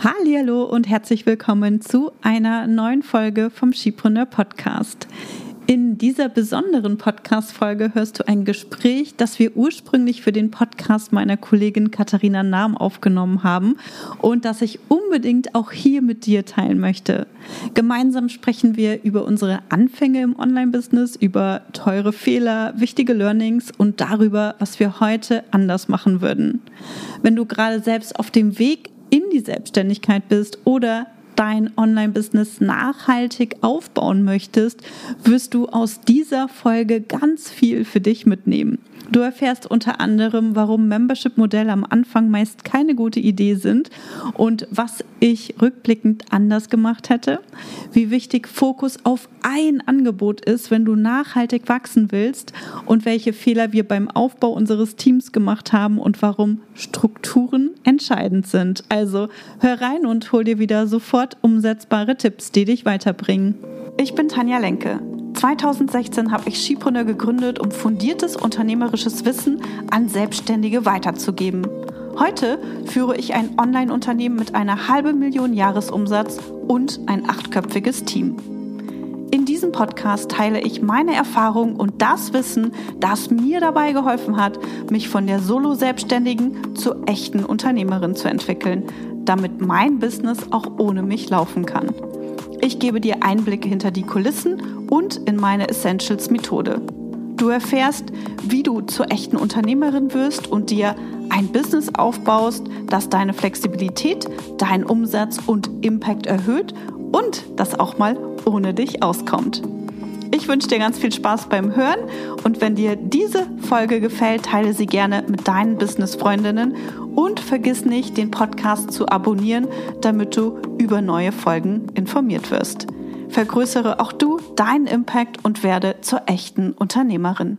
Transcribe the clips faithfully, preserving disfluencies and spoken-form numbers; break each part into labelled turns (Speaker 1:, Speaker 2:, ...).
Speaker 1: Hallihallo und herzlich willkommen zu einer neuen Folge vom Skipreneur Podcast. In dieser besonderen Podcast-Folge hörst du ein Gespräch, das wir ursprünglich für den Podcast meiner Kollegin Katharina Nahm aufgenommen haben und das ich unbedingt auch hier mit dir teilen möchte. Gemeinsam sprechen wir über unsere Anfänge im Online-Business, über teure Fehler, wichtige Learnings und darüber, was wir heute anders machen würden. Wenn du gerade selbst auf dem Weg in die Selbstständigkeit bist oder dein Online-Business nachhaltig aufbauen möchtest, wirst du aus dieser Folge ganz viel für dich mitnehmen. Du erfährst unter anderem, warum Membership-Modelle am Anfang meist keine gute Idee sind und was ich rückblickend anders gemacht hätte, wie wichtig Fokus auf ein Angebot ist, wenn du nachhaltig wachsen willst und welche Fehler wir beim Aufbau unseres Teams gemacht haben und warum Strukturen entscheidend sind. Also hör rein und hol dir wieder sofort umsetzbare Tipps, die dich weiterbringen. Ich bin Tanja Lenke. zweitausendsechzehn habe ich Skipreneur gegründet, um fundiertes unternehmerisches Wissen an Selbstständige weiterzugeben. Heute führe ich ein Online-Unternehmen mit einer halben Million Jahresumsatz und ein achtköpfiges Team. In diesem Podcast teile ich meine Erfahrungen und das Wissen, das mir dabei geholfen hat, mich von der Solo-Selbstständigen zur echten Unternehmerin zu entwickeln, damit mein Business auch ohne mich laufen kann. Ich gebe dir Einblicke hinter die Kulissen und in meine Essentials-Methode. Du erfährst, wie du zur echten Unternehmerin wirst und dir ein Business aufbaust, das deine Flexibilität, deinen Umsatz und Impact erhöht und das auch mal ohne dich auskommt. Ich wünsche dir ganz viel Spaß beim Hören und wenn dir diese Folge gefällt, teile sie gerne mit deinen Business-Freundinnen und vergiss nicht, den Podcast zu abonnieren, damit du über neue Folgen informiert wirst. Vergrößere auch du deinen Impact und werde zur echten Unternehmerin.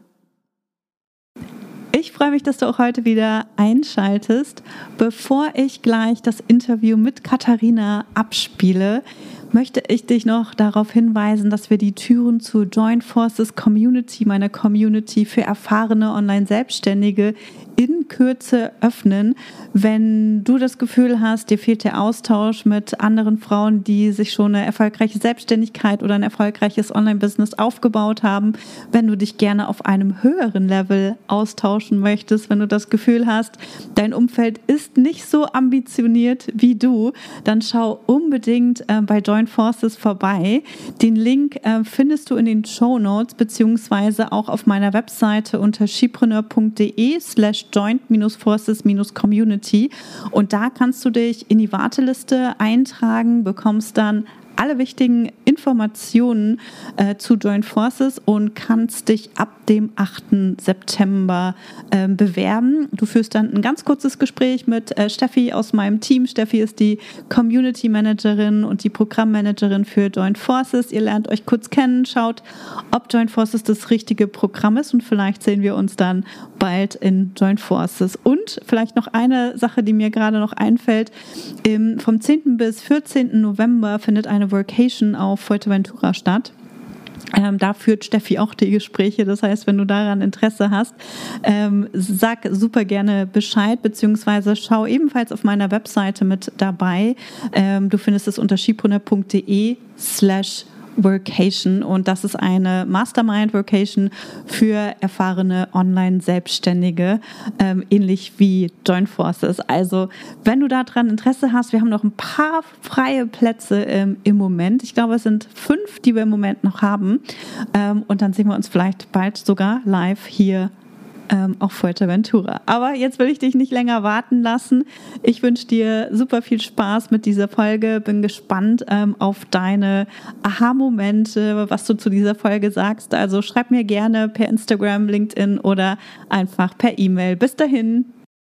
Speaker 1: Ich freue mich, dass du auch heute wieder einschaltest. Bevor ich gleich das Interview mit Katharina abspiele, möchte ich dich noch darauf hinweisen, dass wir die Türen zur Join Forces Community, meiner Community für erfahrene Online-Selbstständige, in Kürze öffnen. Wenn du das Gefühl hast, dir fehlt der Austausch mit anderen Frauen, die sich schon eine erfolgreiche Selbstständigkeit oder ein erfolgreiches Online-Business aufgebaut haben, wenn du dich gerne auf einem höheren Level austauschen möchtest, wenn du das Gefühl hast, dein Umfeld ist nicht so ambitioniert wie du, dann schau unbedingt äh, bei Join Forces vorbei. Den Link äh, findest du in den Shownotes beziehungsweise auch auf meiner Webseite unter skipreneur.de slash joint-forces-community und da kannst du dich in die Warteliste eintragen, bekommst dann alle wichtigen Informationen äh, zu Join Forces und kannst dich ab dem achten September äh, bewerben. Du führst dann ein ganz kurzes Gespräch mit äh, Steffi aus meinem Team. Steffi ist die Community Managerin und die Programmmanagerin für Join Forces. Ihr lernt euch kurz kennen, schaut, ob Join Forces das richtige Programm ist und vielleicht sehen wir uns dann bald in Join Forces. Und vielleicht noch eine Sache, die mir gerade noch einfällt. Im, vom zehnten bis vierzehnten November findet eine Workation auf Fuerteventura statt. Ähm, da führt Steffi auch die Gespräche. Das heißt, wenn du daran Interesse hast, ähm, sag super gerne Bescheid, beziehungsweise schau ebenfalls auf meiner Webseite mit dabei. Ähm, du findest es unter skipreneur.de slash Workation und das ist eine Mastermind-Workation für erfahrene Online-Selbstständige, ähm, ähnlich wie Join Forces. Also wenn du daran Interesse hast, wir haben noch ein paar freie Plätze ähm, im Moment. Ich glaube, es sind fünf, die wir im Moment noch haben ähm, und dann sehen wir uns vielleicht bald sogar live hier Ähm, auf Fuerteventura. Aber jetzt will ich dich nicht länger warten lassen. Ich wünsche dir super viel Spaß mit dieser Folge. Bin gespannt ähm, auf deine Aha-Momente, was du zu dieser Folge sagst. Also schreib mir gerne per Instagram, LinkedIn oder einfach per E-Mail. Bis dahin.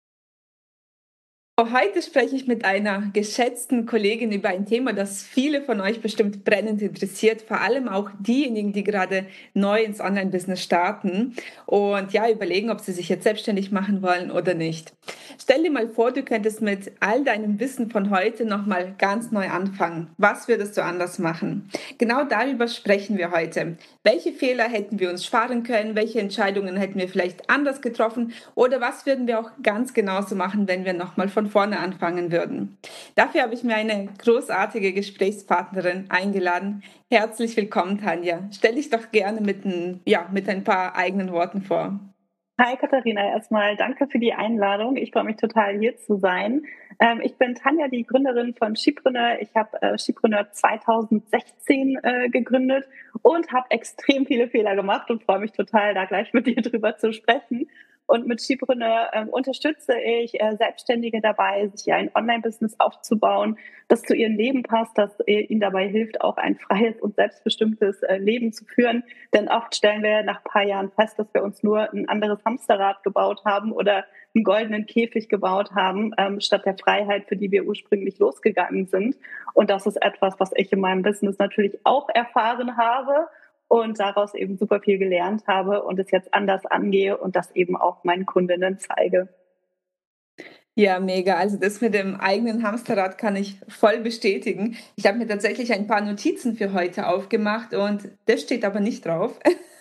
Speaker 2: Heute spreche ich mit einer geschätzten Kollegin über ein Thema, das viele von euch bestimmt brennend interessiert, vor allem auch diejenigen, die gerade neu ins Online-Business starten und ja überlegen, ob sie sich jetzt selbstständig machen wollen oder nicht. Stell dir mal vor, du könntest mit all deinem Wissen von heute nochmal ganz neu anfangen. Was würdest du anders machen? Genau darüber sprechen wir heute. Welche Fehler hätten wir uns sparen können? Welche Entscheidungen hätten wir vielleicht anders getroffen? Oder was würden wir auch ganz genauso machen, wenn wir nochmal von von vorne anfangen würden. Dafür habe ich mir eine großartige Gesprächspartnerin eingeladen. Herzlich willkommen, Tanja. Stell dich doch gerne mit ein, ja, mit ein paar eigenen Worten vor.
Speaker 3: Hi Katharina, erstmal danke für die Einladung. Ich freue mich total, hier zu sein. Ähm, ich bin Tanja, die Gründerin von Skipreneur. Ich habe äh, Skipreneur zwanzig sechzehn äh, gegründet und habe extrem viele Fehler gemacht und freue mich total, da gleich mit dir drüber zu sprechen. Und mit Skipreneur ähm, unterstütze ich äh, Selbstständige dabei, sich ein Online-Business aufzubauen, das zu ihrem Leben passt, das äh, ihnen dabei hilft, auch ein freies und selbstbestimmtes äh, Leben zu führen. Denn oft stellen wir nach ein paar Jahren fest, dass wir uns nur ein anderes Hamsterrad gebaut haben oder einen goldenen Käfig gebaut haben, ähm, statt der Freiheit, für die wir ursprünglich losgegangen sind. Und das ist etwas, was ich in meinem Business natürlich auch erfahren habe und daraus eben super viel gelernt habe und es jetzt anders angehe und das eben auch meinen Kundinnen zeige.
Speaker 2: Ja, mega. Also das mit dem eigenen Hamsterrad kann ich voll bestätigen. Ich habe mir tatsächlich ein paar Notizen für heute aufgemacht und das steht aber nicht drauf.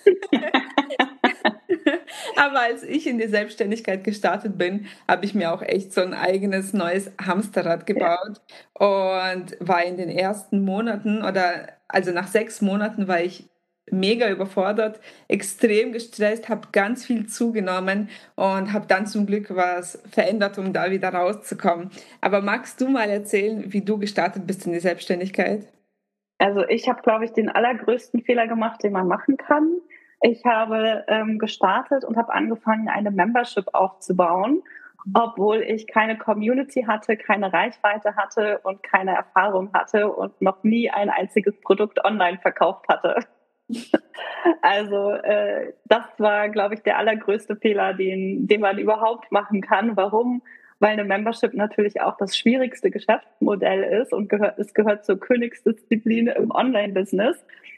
Speaker 2: Aber als ich in die Selbstständigkeit gestartet bin, habe ich mir auch echt so ein eigenes neues Hamsterrad gebaut ja. Und war in den ersten Monaten oder also nach sechs Monaten war ich mega überfordert, extrem gestresst, habe ganz viel zugenommen und habe dann zum Glück was verändert, um da wieder rauszukommen. Aber magst du mal erzählen, wie du gestartet bist in die Selbstständigkeit?
Speaker 3: Also ich habe, glaube ich, den allergrößten Fehler gemacht, den man machen kann. Ich habe ähm, gestartet und habe angefangen, eine Membership aufzubauen, obwohl ich keine Community hatte, keine Reichweite hatte und keine Erfahrung hatte und noch nie ein einziges Produkt online verkauft hatte. Also äh, das war, glaube ich, der allergrößte Fehler, den, den man überhaupt machen kann. Warum? Weil eine Membership natürlich auch das schwierigste Geschäftsmodell ist und gehört, es gehört zur Königsdisziplin im Online-Business.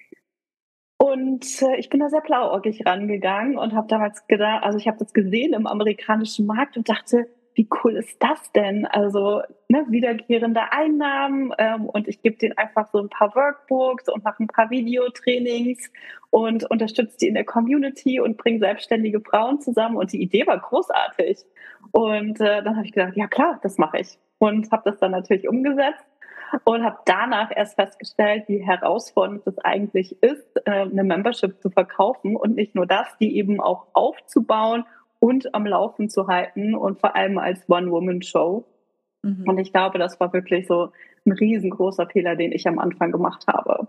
Speaker 3: Und äh, ich bin da sehr blauäugig rangegangen und habe damals gedacht, also ich habe das gesehen im amerikanischen Markt und dachte, wie cool ist das denn? Also ne, wiederkehrende Einnahmen ähm, und ich gebe denen einfach so ein paar Workbooks und mache ein paar Videotrainings und unterstütze die in der Community und bringe selbstständige Frauen zusammen und die Idee war großartig. Und äh, dann habe ich gedacht, ja klar, das mache ich und habe das dann natürlich umgesetzt und habe danach erst festgestellt, wie herausfordernd es eigentlich ist, äh, eine Membership zu verkaufen und nicht nur das, die eben auch aufzubauen und am Laufen zu halten und vor allem als One-Woman-Show. Mhm. Und ich glaube, das war wirklich so ein riesengroßer Fehler, den ich am Anfang gemacht habe.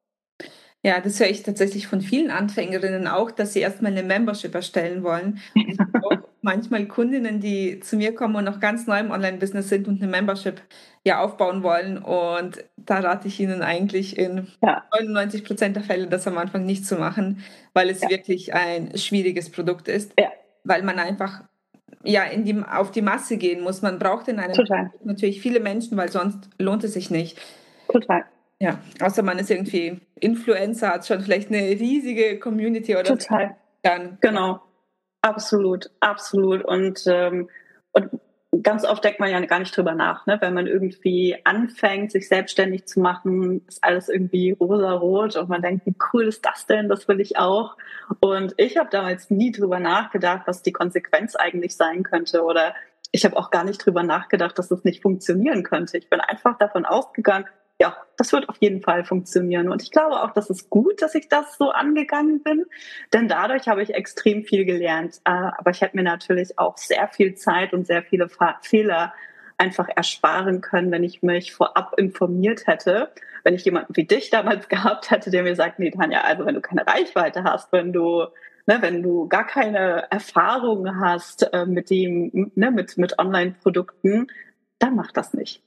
Speaker 2: Ja, das höre ich tatsächlich von vielen Anfängerinnen auch, dass sie erstmal eine Membership erstellen wollen. Und auch manchmal Kundinnen, die zu mir kommen und noch ganz neu im Online-Business sind und eine Membership ja aufbauen wollen. Und da rate ich ihnen eigentlich in ja. neunundneunzig Prozent der Fälle, das am Anfang nicht zu machen, weil es ja. wirklich ein schwieriges Produkt ist. Ja. Weil man einfach ja in die, auf die Masse gehen muss. Man braucht in einem
Speaker 3: Total.
Speaker 2: natürlich viele Menschen, weil sonst lohnt es sich nicht.
Speaker 3: Total.
Speaker 2: Ja, außer man ist irgendwie Influencer, hat schon vielleicht eine riesige Community oder
Speaker 3: Total.
Speaker 2: So. Dann,
Speaker 3: genau. Ja. Absolut, absolut. Und, ähm, und ganz oft denkt man ja gar nicht drüber nach, ne? Wenn man irgendwie anfängt, sich selbstständig zu machen, ist alles irgendwie rosarot und man denkt, wie cool ist das denn? Das will ich auch. Und ich habe damals nie drüber nachgedacht, was die Konsequenz eigentlich sein könnte oder ich habe auch gar nicht drüber nachgedacht, dass das nicht funktionieren könnte. Ich bin einfach davon ausgegangen, ja, das wird auf jeden Fall funktionieren. Und ich glaube auch, das ist gut, dass ich das so angegangen bin, denn dadurch habe ich extrem viel gelernt. Aber ich hätte mir natürlich auch sehr viel Zeit und sehr viele Fehler einfach ersparen können, wenn ich mich vorab informiert hätte. Wenn ich jemanden wie dich damals gehabt hätte, der mir sagt, nee, Tanja, also wenn du keine Reichweite hast, wenn du Ne, wenn du gar keine Erfahrung hast äh, mit dem, ne, mit, mit Online-Produkten, dann mach das nicht.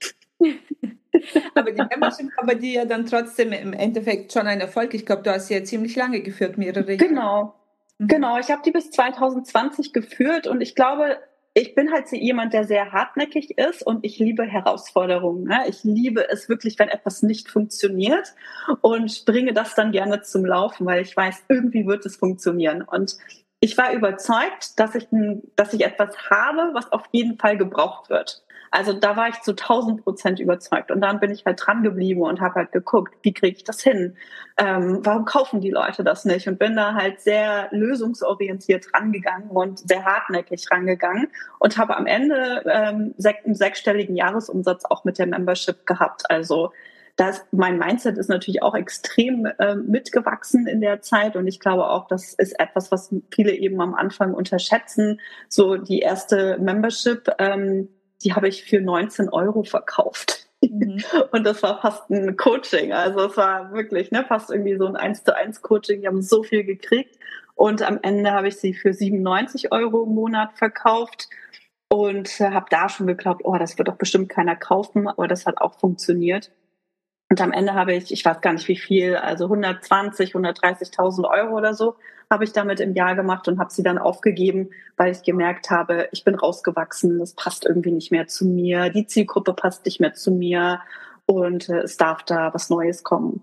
Speaker 2: Aber die Membership war bei dir ja dann trotzdem im Endeffekt schon ein Erfolg. Ich glaube, du hast sie ja ziemlich lange geführt, mehrere Jahre.
Speaker 3: Genau, mhm. genau. Ich habe die bis zwanzig zwanzig geführt und ich glaube, ich bin halt jemand, der sehr hartnäckig ist und ich liebe Herausforderungen. Ne? Ich liebe es wirklich, wenn etwas nicht funktioniert und bringe das dann gerne zum Laufen, weil ich weiß, irgendwie wird es funktionieren. Und ich war überzeugt, dass ich, dass ich etwas habe, was auf jeden Fall gebraucht wird. Also da war ich zu tausend Prozent überzeugt. Und dann bin ich halt dran geblieben und habe halt geguckt, wie kriege ich das hin? Ähm, warum kaufen die Leute das nicht? Und bin da halt sehr lösungsorientiert rangegangen und sehr hartnäckig rangegangen und habe am Ende ähm, einen sechsstelligen Jahresumsatz auch mit der Membership gehabt. Also das, mein Mindset ist natürlich auch extrem äh, mitgewachsen in der Zeit und ich glaube auch, das ist etwas, was viele eben am Anfang unterschätzen. So die erste Membership, ähm, die habe ich für neunzehn Euro verkauft. Mhm. Und das war fast ein Coaching. Also es war wirklich ne, fast irgendwie so ein eins zu eins Coaching. Die haben so viel gekriegt und am Ende habe ich sie für siebenundneunzig Euro im Monat verkauft. Und äh, habe da schon geglaubt, oh, das wird doch bestimmt keiner kaufen, aber das hat auch funktioniert. Und am Ende habe ich, ich weiß gar nicht wie viel, also hundertzwanzig, hundertdreißigtausend Euro oder so, habe ich damit im Jahr gemacht und habe sie dann aufgegeben, weil ich gemerkt habe, ich bin rausgewachsen, das passt irgendwie nicht mehr zu mir, die Zielgruppe passt nicht mehr zu mir und äh, es darf da was Neues kommen.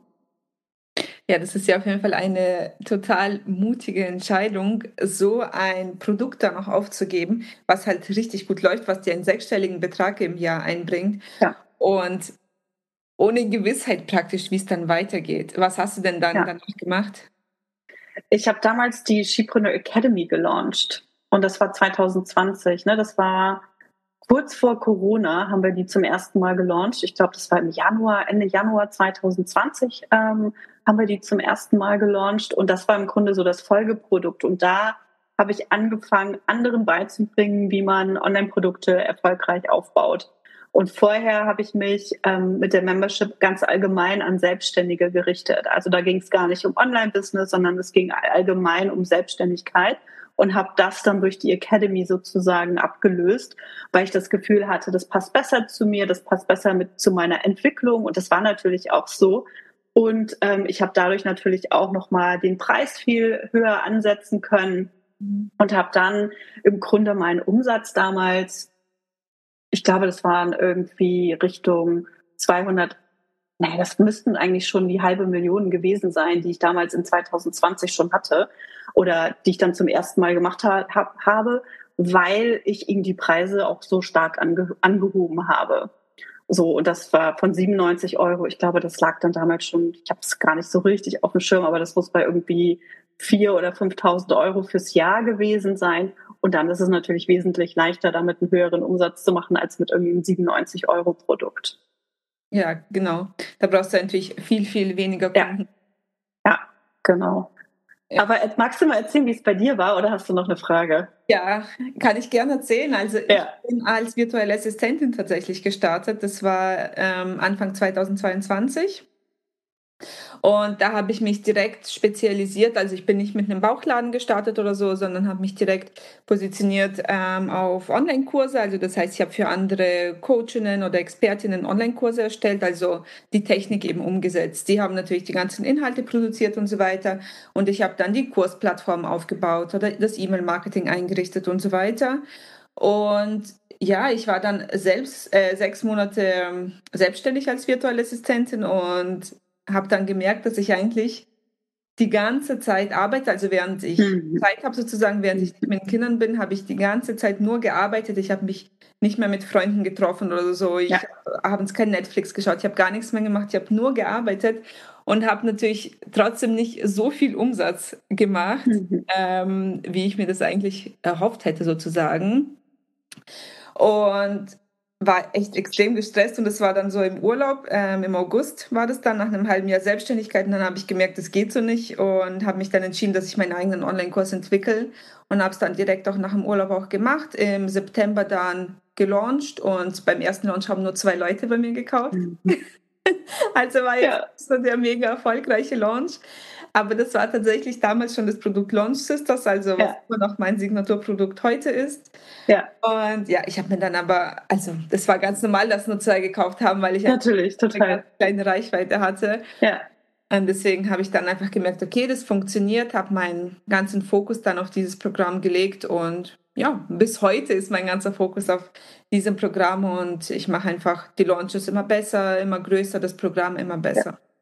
Speaker 2: Ja, das ist ja auf jeden Fall eine total mutige Entscheidung, so ein Produkt dann auch aufzugeben, was halt richtig gut läuft, was dir einen sechsstelligen Betrag im Jahr einbringt.
Speaker 3: Ja.
Speaker 2: Und ohne Gewissheit praktisch, wie es dann weitergeht. Was hast du denn dann
Speaker 3: ja.
Speaker 2: danach gemacht?
Speaker 3: Ich habe damals die Skipreneur Academy gelauncht und das war zwanzig zwanzig. Ne? Das war kurz vor Corona, haben wir die zum ersten Mal gelauncht. Ich glaube, das war im Januar, Ende Januar zwanzig zwanzig ähm, haben wir die zum ersten Mal gelauncht und das war im Grunde so das Folgeprodukt. Und da habe ich angefangen, anderen beizubringen, wie man Online-Produkte erfolgreich aufbaut. Und vorher habe ich mich ähm, mit der Membership ganz allgemein an Selbstständige gerichtet. Also da ging es gar nicht um Online-Business, sondern es ging allgemein um Selbstständigkeit und habe das dann durch die Academy sozusagen abgelöst, weil ich das Gefühl hatte, das passt besser zu mir, das passt besser mit zu meiner Entwicklung und das war natürlich auch so. Und ähm, ich habe dadurch natürlich auch nochmal den Preis viel höher ansetzen können und habe dann im Grunde meinen Umsatz damals, ich glaube, das waren irgendwie Richtung zweihundert, naja, das müssten eigentlich schon die halbe Million gewesen sein, die ich damals in zwanzig zwanzig schon hatte oder die ich dann zum ersten Mal gemacht ha- hab, habe, weil ich ihm die Preise auch so stark ange- angehoben habe. So, und das war von siebenundneunzig Euro. Ich glaube, das lag dann damals schon, ich habe es gar nicht so richtig auf dem Schirm, aber das muss bei irgendwie viertausend oder fünftausend Euro fürs Jahr gewesen sein. Und dann ist es natürlich wesentlich leichter, damit einen höheren Umsatz zu machen, als mit irgendwie einem siebenundneunzig Euro Produkt.
Speaker 2: Ja, genau. Da brauchst du natürlich viel, viel weniger Kunden.
Speaker 3: Ja, ja genau. Ja. Aber magst du mal erzählen, wie es bei dir war, oder hast du noch eine Frage?
Speaker 2: Ja, kann ich gerne erzählen. Also
Speaker 3: ja.
Speaker 2: ich bin als virtuelle Assistentin tatsächlich gestartet. Das war ähm, Anfang zweitausendzweiundzwanzig. Und da habe ich mich direkt spezialisiert. Also ich bin nicht mit einem Bauchladen gestartet oder so, sondern habe mich direkt positioniert ähm, auf Online-Kurse. Also das heißt, ich habe für andere Coachinnen oder Expertinnen Online-Kurse erstellt, also die Technik eben umgesetzt. Die haben natürlich die ganzen Inhalte produziert und so weiter. Und ich habe dann die Kursplattform aufgebaut oder das E-Mail-Marketing eingerichtet und so weiter. Und ja, ich war dann selbst äh, sechs Monate ähm, selbstständig als virtuelle Assistentin und habe dann gemerkt, dass ich eigentlich die ganze Zeit arbeite, also während ich mhm. Zeit habe sozusagen, während ich nicht mit den Kindern bin, habe ich die ganze Zeit nur gearbeitet. Ich habe mich nicht mehr mit Freunden getroffen oder so. Ich ja. habe abends kein Netflix geschaut, ich habe gar nichts mehr gemacht, ich habe nur gearbeitet und habe natürlich trotzdem nicht so viel Umsatz gemacht, mhm. ähm, wie ich mir das eigentlich erhofft hätte sozusagen. Und war echt extrem gestresst und das war dann so im Urlaub, ähm, im August war das dann, nach einem halben Jahr Selbstständigkeit und dann habe ich gemerkt, das geht so nicht und habe mich dann entschieden, dass ich meinen eigenen Online-Kurs entwickle und habe es dann direkt auch nach dem Urlaub auch gemacht, im September dann gelauncht und beim ersten Launch haben nur zwei Leute bei mir gekauft. Mhm. Also war jetzt ja. so der mega erfolgreiche Launch. Aber das war tatsächlich damals schon das Produkt Launch Sisters, also was ja. immer noch mein Signaturprodukt heute ist.
Speaker 3: Ja.
Speaker 2: Und ja, ich habe mir dann aber, also das war ganz normal, dass nur zwei gekauft haben, weil ich
Speaker 3: natürlich total
Speaker 2: eine kleine Reichweite hatte.
Speaker 3: Ja.
Speaker 2: Und deswegen habe ich dann einfach gemerkt, okay, das funktioniert, habe meinen ganzen Fokus dann auf dieses Programm gelegt und ja, bis heute ist mein ganzer Fokus auf diesem Programm und ich mache einfach die Launches immer besser, immer größer, das Programm immer besser.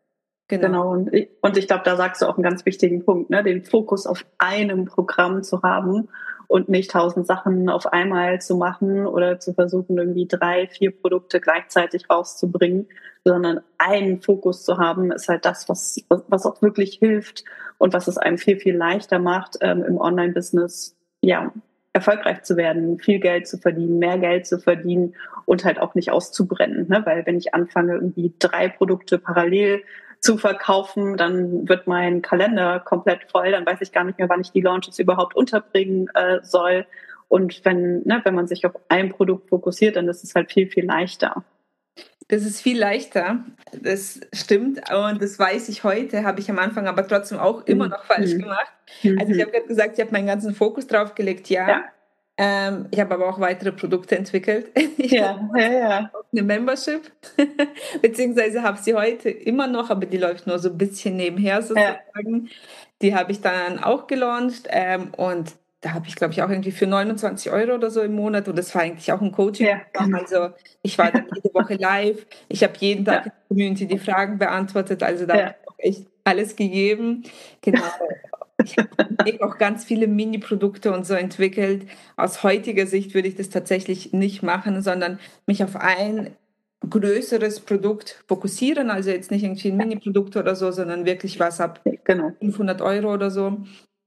Speaker 2: Genau.
Speaker 3: Genau. Und ich, und ich glaube, da sagst du auch einen ganz wichtigen Punkt, ne? Den Fokus auf einem Programm zu haben und nicht tausend Sachen auf einmal zu machen oder zu versuchen, irgendwie drei, vier Produkte gleichzeitig rauszubringen, sondern einen Fokus zu haben, ist halt das, was, was auch wirklich hilft und was es einem viel, viel leichter macht, ähm, im Online-Business, ja, erfolgreich zu werden, viel Geld zu verdienen, mehr Geld zu verdienen und halt auch nicht auszubrennen, ne? Weil wenn ich anfange, irgendwie drei Produkte parallel zu verkaufen, dann wird mein Kalender komplett voll, dann weiß ich gar nicht mehr, wann ich die Launches überhaupt unterbringen äh, soll. Und wenn, ne, wenn man sich auf ein Produkt fokussiert, dann ist es halt viel, viel leichter.
Speaker 2: Das ist viel leichter, das stimmt und das weiß ich heute, habe ich am Anfang aber trotzdem auch immer noch falsch
Speaker 3: Mhm.
Speaker 2: gemacht.
Speaker 3: Mhm.
Speaker 2: Also ich habe gerade gesagt, ich habe meinen ganzen Fokus drauf gelegt, ja.
Speaker 3: Ja.
Speaker 2: Ähm, ich habe aber auch weitere Produkte entwickelt. Ich
Speaker 3: Ja,
Speaker 2: habe
Speaker 3: ja, ja.
Speaker 2: eine Membership, beziehungsweise habe sie heute immer noch, aber die läuft nur so ein bisschen nebenher sozusagen. Die habe ich dann auch gelauncht ähm, und da habe ich, glaube ich, auch irgendwie für neunundzwanzig Euro oder so im Monat und das war eigentlich auch ein Coaching.
Speaker 3: Ja, genau.
Speaker 2: Also ich war dann jede Woche live, ich habe jeden Tag
Speaker 3: Ja.
Speaker 2: in der Community die Fragen beantwortet, also da
Speaker 3: Ja.
Speaker 2: habe ich auch echt alles gegeben. Genau. Ich habe auch ganz viele Mini-Produkte und so entwickelt. Aus heutiger Sicht würde ich das tatsächlich nicht machen, sondern mich auf ein größeres Produkt fokussieren. Also jetzt nicht irgendwie ein Mini-Produkt oder so, sondern wirklich was ab
Speaker 3: Genau.
Speaker 2: fünfhundert Euro oder so.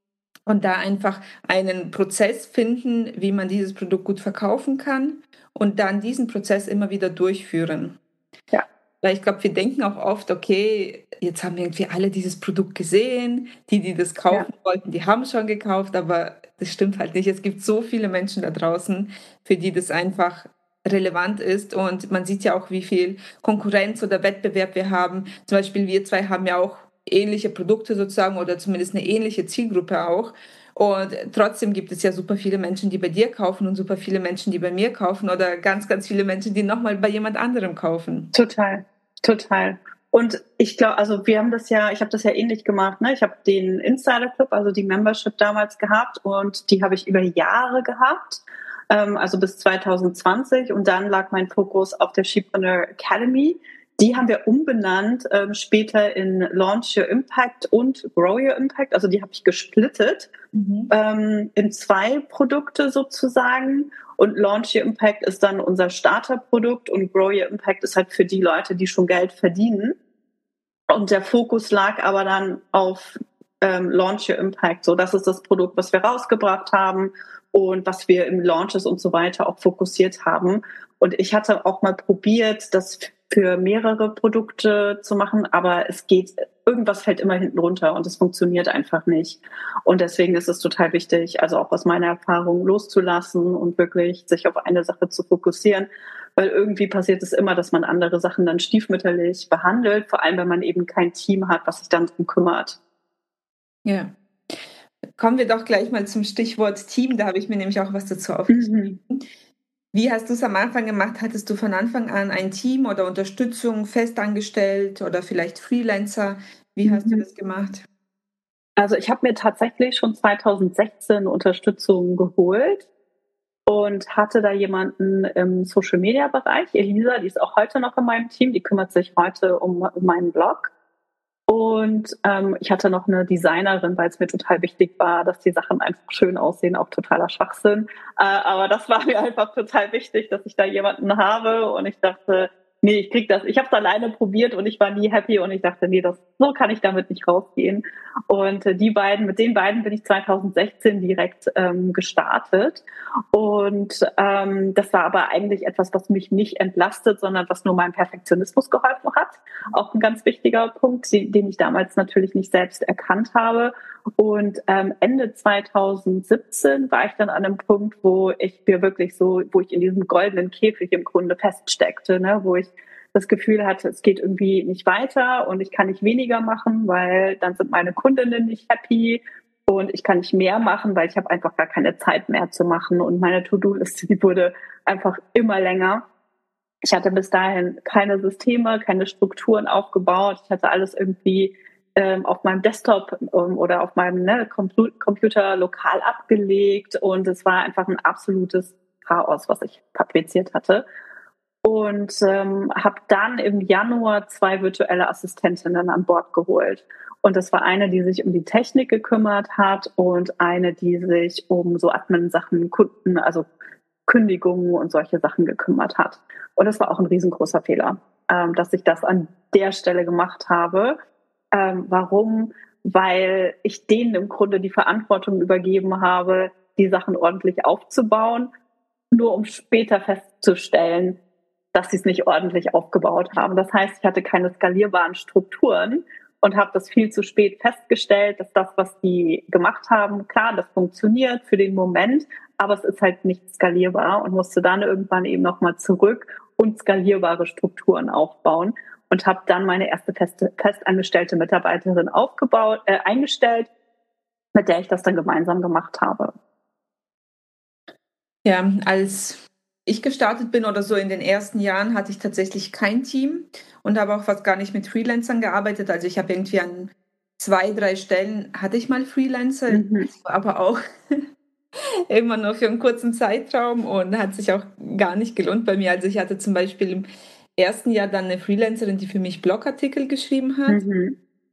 Speaker 2: Und da einfach einen Prozess finden, wie man dieses Produkt gut verkaufen kann und dann diesen Prozess immer wieder durchführen.
Speaker 3: Ja.
Speaker 2: Weil ich glaube, wir denken auch oft, okay, jetzt haben irgendwie alle dieses Produkt gesehen, die, die das kaufen
Speaker 3: Ja.
Speaker 2: wollten, die haben schon gekauft, aber das stimmt halt nicht. Es gibt so viele Menschen da draußen, für die das einfach relevant ist und man sieht ja auch, wie viel Konkurrenz oder Wettbewerb wir haben. Zum Beispiel wir zwei haben ja auch ähnliche Produkte sozusagen oder zumindest eine ähnliche Zielgruppe auch. Und trotzdem gibt es ja super viele Menschen, die bei dir kaufen und super viele Menschen, die bei mir kaufen oder ganz, ganz viele Menschen, die nochmal bei jemand anderem kaufen.
Speaker 3: Total, total. Und ich glaube, also wir haben das ja, ich habe das ja ähnlich gemacht, ne? Ich habe den Insider Club, also die Membership damals gehabt und die habe ich über Jahre gehabt, ähm, also bis zwanzig zwanzig und dann lag mein Fokus auf der Shepreneur Academy. Die haben wir umbenannt ähm, später in Launch Your Impact und Grow Your Impact. Also die habe ich gesplittet mhm. ähm, in zwei Produkte sozusagen. Und Launch Your Impact ist dann unser Starterprodukt und Grow Your Impact ist halt für die Leute, die schon Geld verdienen. Und der Fokus lag aber dann auf ähm, Launch Your Impact. So, das ist das Produkt, was wir rausgebracht haben und was wir im Launches und so weiter auch fokussiert haben. Und ich hatte auch mal probiert, das für mehrere Produkte zu machen, aber es geht, irgendwas fällt immer hinten runter und es funktioniert einfach nicht. Und deswegen ist es total wichtig, also auch aus meiner Erfahrung loszulassen und wirklich sich auf eine Sache zu fokussieren, weil irgendwie passiert es immer, dass man andere Sachen dann stiefmütterlich behandelt, vor allem wenn man eben kein Team hat, was sich dann drum kümmert.
Speaker 2: Ja. Kommen wir doch gleich mal zum Stichwort Team, da habe ich mir nämlich auch was dazu aufgeschrieben. Mhm. Wie hast du es am Anfang gemacht? Hattest du von Anfang an ein Team oder Unterstützung festangestellt oder vielleicht Freelancer? Wie hast mhm. du das gemacht?
Speaker 3: Also ich habe mir tatsächlich schon zwanzig sechzehn Unterstützung geholt und hatte da jemanden im Social-Media-Bereich, Elisa, die ist auch heute noch in meinem Team, die kümmert sich heute um, um meinen Blog. Und ähm, ich hatte noch eine Designerin, weil es mir total wichtig war, dass die Sachen einfach schön aussehen, auch totaler Schwachsinn. Äh, aber das war mir einfach total wichtig, dass ich da jemanden habe. Und ich dachte, nee, ich krieg das. Ich habe es alleine probiert und ich war nie happy. Und ich dachte, nee, das, so kann ich damit nicht rausgehen. Und äh, die beiden, mit den beiden bin ich zwanzig sechzehn direkt ähm, gestartet. Und ähm, das war aber eigentlich etwas, was mich nicht entlastet, sondern was nur meinem Perfektionismus geholfen hat. Auch ein ganz wichtiger Punkt, den ich damals natürlich nicht selbst erkannt habe. Und ähm, Ende zwanzig siebzehn war ich dann an einem Punkt, wo ich mir wirklich so, wo ich in diesem goldenen Käfig im Grunde feststeckte, ne, wo ich das Gefühl hatte, es geht irgendwie nicht weiter und ich kann nicht weniger machen, weil dann sind meine Kundinnen nicht happy und ich kann nicht mehr machen, weil ich habe einfach gar keine Zeit mehr zu machen und meine To-Do-Liste, die wurde einfach immer länger. Ich hatte bis dahin keine Systeme, keine Strukturen aufgebaut. Ich hatte alles irgendwie ähm, auf meinem Desktop ähm, oder auf meinem ne, Compu- Computer lokal abgelegt und es war einfach ein absolutes Chaos, was ich fabriziert hatte. und ähm, habe dann im Januar zwei virtuelle Assistentinnen an Bord geholt. Und das war eine, die sich um die Technik gekümmert hat und eine, die sich um so Admin-Sachen, Kunden, also Kündigungen und solche Sachen gekümmert hat. Und das war auch ein riesengroßer Fehler, ähm, dass ich das an der Stelle gemacht habe. Ähm, warum? Weil ich denen im Grunde die Verantwortung übergeben habe, die Sachen ordentlich aufzubauen, nur um später festzustellen, dass sie es nicht ordentlich aufgebaut haben. Das heißt, ich hatte keine skalierbaren Strukturen und habe das viel zu spät festgestellt, dass das, was die gemacht haben, klar, das funktioniert für den Moment, aber es ist halt nicht skalierbar und musste dann irgendwann eben nochmal zurück und skalierbare Strukturen aufbauen und habe dann meine erste feste, festangestellte Mitarbeiterin aufgebaut, äh, eingestellt, mit der ich das dann gemeinsam gemacht habe.
Speaker 2: Ja, als ich gestartet bin oder so in den ersten Jahren, hatte ich tatsächlich kein Team und habe auch fast gar nicht mit Freelancern gearbeitet. Also ich habe irgendwie an zwei, drei Stellen hatte ich mal Freelancer,
Speaker 3: Mhm.
Speaker 2: aber auch immer nur für einen kurzen Zeitraum und hat sich auch gar nicht gelohnt bei mir. Also ich hatte zum Beispiel im ersten Jahr dann eine Freelancerin, die für mich Blogartikel geschrieben hat.
Speaker 3: Mhm.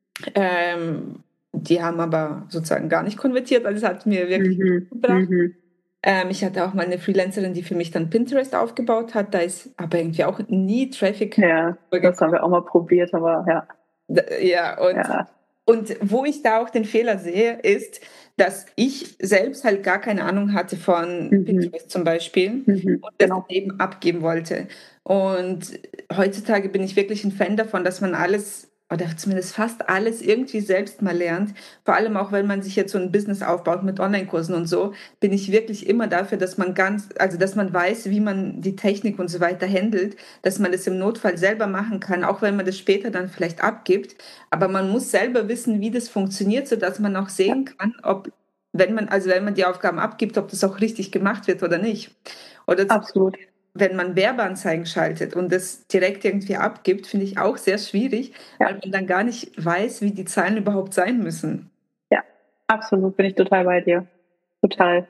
Speaker 2: Ähm, die haben aber sozusagen gar nicht konvertiert, also es hat mir wirklich
Speaker 3: Mhm.
Speaker 2: nichts gebracht.
Speaker 3: Mhm.
Speaker 2: Ähm, ich hatte auch mal eine Freelancerin, die für mich dann Pinterest aufgebaut hat. Da ist aber irgendwie auch nie Traffic.
Speaker 3: Ja, das haben wir auch mal probiert, aber ja.
Speaker 2: D- Ja, und,
Speaker 3: Ja.
Speaker 2: und wo ich da auch den Fehler sehe, ist, dass ich selbst halt gar keine Ahnung hatte von
Speaker 3: Mhm.
Speaker 2: Pinterest zum Beispiel
Speaker 3: Mhm.
Speaker 2: und das
Speaker 3: Genau.
Speaker 2: dann eben abgeben wollte. Und heutzutage bin ich wirklich ein Fan davon, dass man alles oder zumindest fast alles irgendwie selbst mal lernt. Vor allem auch, wenn man sich jetzt so ein Business aufbaut mit Online-Kursen und so, bin ich wirklich immer dafür, dass man ganz, also dass man weiß, wie man die Technik und so weiter handelt, dass man das im Notfall selber machen kann, auch wenn man das später dann vielleicht abgibt. Aber man muss selber wissen, wie das funktioniert, sodass man auch sehen kann, ob, wenn man, also wenn man die Aufgaben abgibt, ob das auch richtig gemacht wird oder nicht. Oder zum
Speaker 3: Absolut.
Speaker 2: wenn man Werbeanzeigen schaltet und das direkt irgendwie abgibt, finde ich auch sehr schwierig,
Speaker 3: Ja.
Speaker 2: weil man dann gar nicht weiß, wie die Zahlen überhaupt sein müssen.
Speaker 3: Ja, absolut, bin ich total bei dir. Total,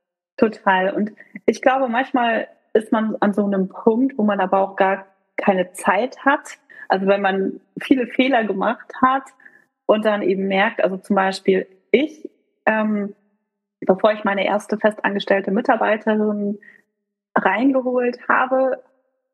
Speaker 3: total. Und ich glaube, manchmal ist man an so einem Punkt, wo man aber auch gar keine Zeit hat. Also wenn man viele Fehler gemacht hat und dann eben merkt, also zum Beispiel ich, ähm, bevor ich meine erste festangestellte Mitarbeiterin reingeholt habe,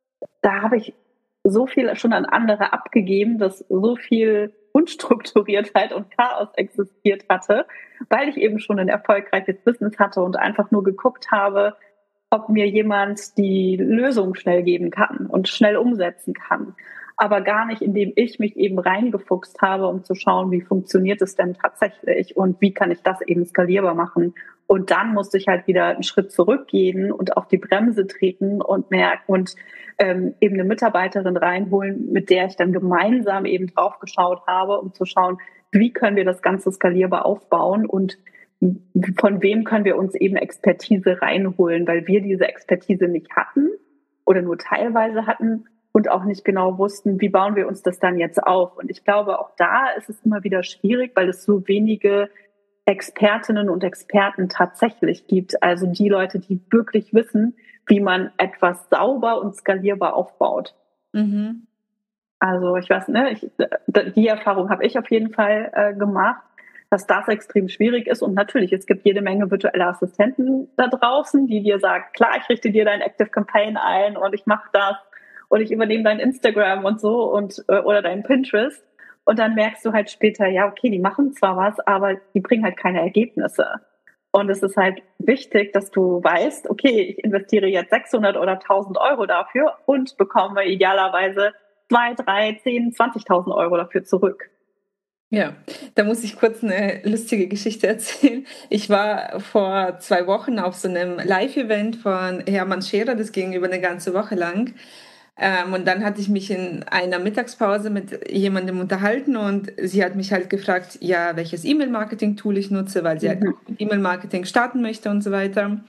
Speaker 3: da habe ich so viel schon an andere abgegeben, dass so viel Unstrukturiertheit und Chaos existiert hatte, weil ich eben schon ein erfolgreiches Business hatte und einfach nur geguckt habe, ob mir jemand die Lösung schnell geben kann und schnell umsetzen kann. Aber gar nicht, indem ich mich eben reingefuchst habe, um zu schauen, wie funktioniert es denn tatsächlich und wie kann ich das eben skalierbar machen. Und dann musste ich halt wieder einen Schritt zurückgehen und auf die Bremse treten und merken und ähm, eben eine Mitarbeiterin reinholen, mit der ich dann gemeinsam eben drauf geschaut habe, um zu schauen, wie können wir das Ganze skalierbar aufbauen und von wem können wir uns eben Expertise reinholen, weil wir diese Expertise nicht hatten oder nur teilweise hatten und auch nicht genau wussten, wie bauen wir uns das dann jetzt auf. Und ich glaube, auch da ist es immer wieder schwierig, weil es so wenige Expertinnen und Experten tatsächlich gibt. Also die Leute, die wirklich wissen, wie man etwas sauber und skalierbar aufbaut.
Speaker 2: Mhm.
Speaker 3: Also ich weiß, ne, ich, die Erfahrung habe ich auf jeden Fall äh, gemacht, dass das extrem schwierig ist. Und natürlich, es gibt jede Menge virtuelle Assistenten da draußen, die dir sagen, klar, ich richte dir dein Active Campaign ein und ich mache das und ich übernehme dein Instagram und so und äh, oder dein Pinterest. Und dann merkst du halt später, ja, okay, die machen zwar was, aber die bringen halt keine Ergebnisse. Und es ist halt wichtig, dass du weißt, okay, ich investiere jetzt sechshundert oder tausend Euro dafür und bekomme idealerweise zwei, drei, zehn, zwanzigtausend Euro dafür zurück.
Speaker 2: Ja, da muss ich kurz eine lustige Geschichte erzählen. Ich war vor zwei Wochen auf so einem Live-Event von Hermann Scherer, das ging über eine ganze Woche lang. Ähm, und dann hatte ich mich in einer Mittagspause mit jemandem unterhalten und sie hat mich halt gefragt, ja, welches E-Mail-Marketing-Tool ich nutze, weil sie halt
Speaker 3: Mhm.
Speaker 2: auch mit E-Mail-Marketing starten möchte und so weiter.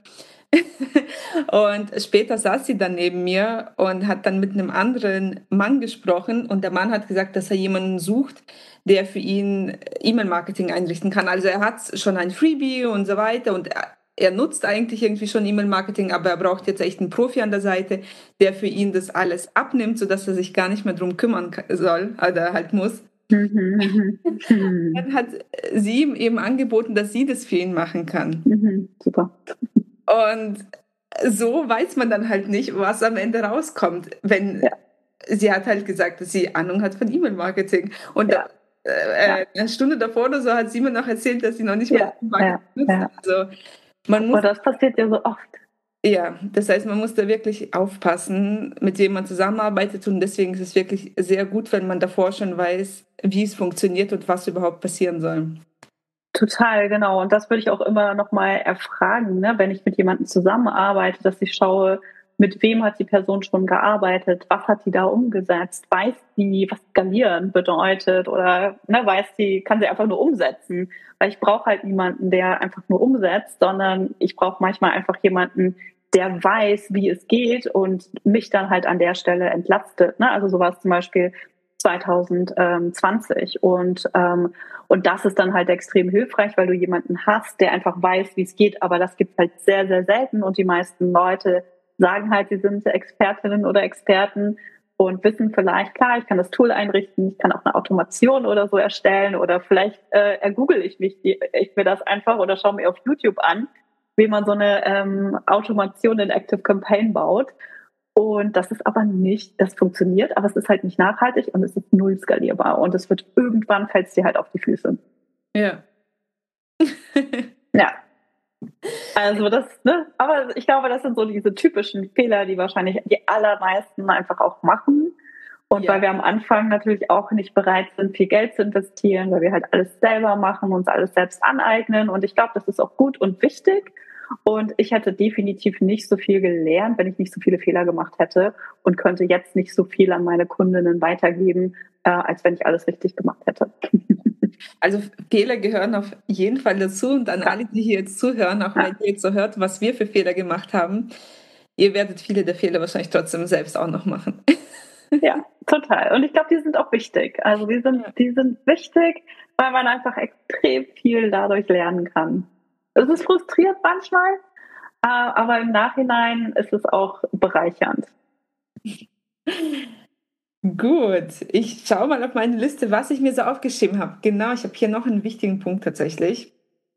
Speaker 2: Und später saß sie dann neben mir und hat dann mit einem anderen Mann gesprochen und der Mann hat gesagt, dass er jemanden sucht, der für ihn E-Mail-Marketing einrichten kann. Also er hat schon ein Freebie und so weiter und er, er nutzt eigentlich irgendwie schon E-Mail-Marketing, aber er braucht jetzt echt einen Profi an der Seite, der für ihn das alles abnimmt, sodass er sich gar nicht mehr drum kümmern soll oder halt muss.
Speaker 3: Mhm. Mhm.
Speaker 2: Dann hat sie ihm eben angeboten, dass sie das für ihn machen kann.
Speaker 3: Mhm. Super.
Speaker 2: Und so weiß man dann halt nicht, was am Ende rauskommt, wenn
Speaker 3: Ja.
Speaker 2: sie hat halt gesagt, dass sie Ahnung hat von E-Mail-Marketing. Und
Speaker 3: Ja.
Speaker 2: äh,
Speaker 3: Ja.
Speaker 2: eine Stunde davor oder so hat sie mir noch erzählt, dass sie noch nicht
Speaker 3: Ja.
Speaker 2: mal
Speaker 3: Ja.
Speaker 2: nutzt.
Speaker 3: Ja.
Speaker 2: Also man muss,
Speaker 3: Und das passiert ja so oft.
Speaker 2: ja, das heißt, man muss da wirklich aufpassen, mit wem man zusammenarbeitet. Und deswegen ist es wirklich sehr gut, wenn man davor schon weiß, wie es funktioniert und was überhaupt passieren soll.
Speaker 3: Total, genau. Und das würde ich auch immer noch mal erfragen, ne? Wenn ich mit jemandem zusammenarbeite, dass ich schaue, mit wem hat die Person schon gearbeitet, was hat die da umgesetzt, weiß die, was skalieren bedeutet oder ne, weiß die, kann sie einfach nur umsetzen. Weil ich brauche halt niemanden, der einfach nur umsetzt, sondern ich brauche manchmal einfach jemanden, der weiß, wie es geht und mich dann halt an der Stelle entlastet. Ne? Also so war es zum Beispiel zwanzig zwanzig und ähm, und das ist dann halt extrem hilfreich, weil du jemanden hast, der einfach weiß, wie es geht, aber das gibt halt sehr, sehr selten und die meisten Leute sagen halt, sie sind Expertinnen oder Experten und wissen vielleicht, klar, ich kann das Tool einrichten, ich kann auch eine Automation oder so erstellen oder vielleicht äh, ergoogle ich mich die, ich mir das einfach oder schaue mir auf YouTube an, wie man so eine ähm, Automation in Active Campaign baut. Und das ist aber nicht, das funktioniert, aber es ist halt nicht nachhaltig und es ist null skalierbar. Und es wird irgendwann fällt es dir halt auf die Füße.
Speaker 2: Ja.
Speaker 3: Ja. Also das, ne, aber ich glaube, das sind so diese typischen Fehler, die wahrscheinlich die allermeisten einfach auch machen. Und
Speaker 2: Ja.
Speaker 3: weil wir am Anfang natürlich auch nicht bereit sind, viel Geld zu investieren, weil wir halt alles selber machen, uns alles selbst aneignen. Und ich glaube, das ist auch gut und wichtig. Und ich hätte definitiv nicht so viel gelernt, wenn ich nicht so viele Fehler gemacht hätte und könnte jetzt nicht so viel an meine Kundinnen weitergeben, äh, als wenn ich alles richtig gemacht hätte.
Speaker 2: Also Fehler gehören auf jeden Fall dazu und an
Speaker 3: Ja.
Speaker 2: alle, die hier jetzt zuhören, auch
Speaker 3: Ja.
Speaker 2: wenn ihr jetzt so hört, was wir für Fehler gemacht haben, ihr werdet viele der Fehler wahrscheinlich trotzdem selbst auch noch machen.
Speaker 3: Ja, total. Und ich glaube, die sind auch wichtig. Also die sind,
Speaker 2: Ja.
Speaker 3: die sind wichtig, weil man einfach extrem viel dadurch lernen kann. Es ist frustrierend manchmal, aber im Nachhinein ist es auch bereichernd.
Speaker 2: Gut, ich schaue mal auf meine Liste, was ich mir so aufgeschrieben habe. Genau, ich habe hier noch einen wichtigen Punkt tatsächlich.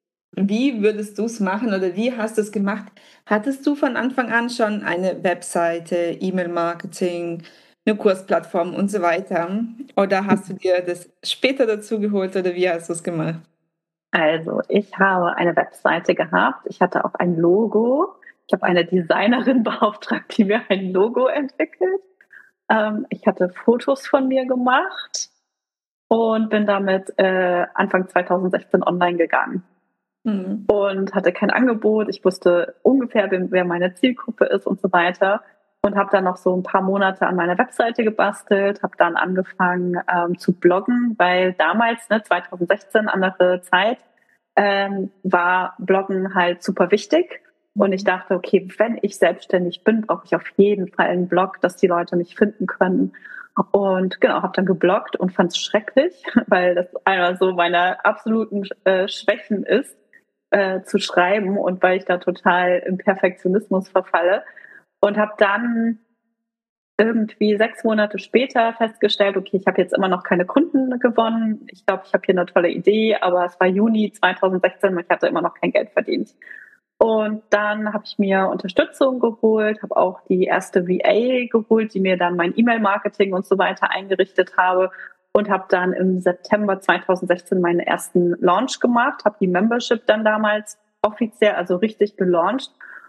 Speaker 2: Wie würdest du es machen oder wie hast du es gemacht? Hattest du von Anfang an schon eine Webseite, E-Mail-Marketing, eine Kursplattform und so weiter? Oder hast du dir das später dazu geholt oder wie hast du es gemacht?
Speaker 3: Also, ich habe eine Webseite gehabt. Ich hatte auch ein Logo. Ich habe eine Designerin beauftragt, die mir ein Logo entwickelt. Ähm, ich hatte Fotos von mir gemacht und bin damit äh, Anfang zwanzig sechzehn online gegangen.
Speaker 2: Mhm.
Speaker 3: Und hatte kein Angebot. Ich wusste ungefähr, wer meine Zielgruppe ist und so weiter. Und habe dann noch so ein paar Monate an meiner Webseite gebastelt, habe dann angefangen ähm, zu bloggen, weil damals, ne, zwanzig sechzehn, andere Zeit, ähm, war Bloggen halt super wichtig. Und ich dachte, okay, wenn ich selbstständig bin, brauche ich auf jeden Fall einen Blog, dass die Leute mich finden können. Und genau, habe dann gebloggt und fand es schrecklich, weil das einer so meiner absoluten äh, Schwächen ist, äh, zu schreiben und weil ich da total im Perfektionismus verfalle. Und habe dann irgendwie sechs Monate später festgestellt, okay, ich habe jetzt immer noch keine Kunden gewonnen. Ich glaube, ich habe hier eine tolle Idee, aber es war Juni zwanzig sechzehn und ich hatte immer noch kein Geld verdient. Und dann habe ich mir Unterstützung geholt, habe auch die erste V A geholt, die mir dann mein E-Mail-Marketing und so weiter eingerichtet habe und habe dann im September zwanzig sechzehn meinen ersten Launch gemacht, habe die Membership dann damals offiziell, also richtig gelauncht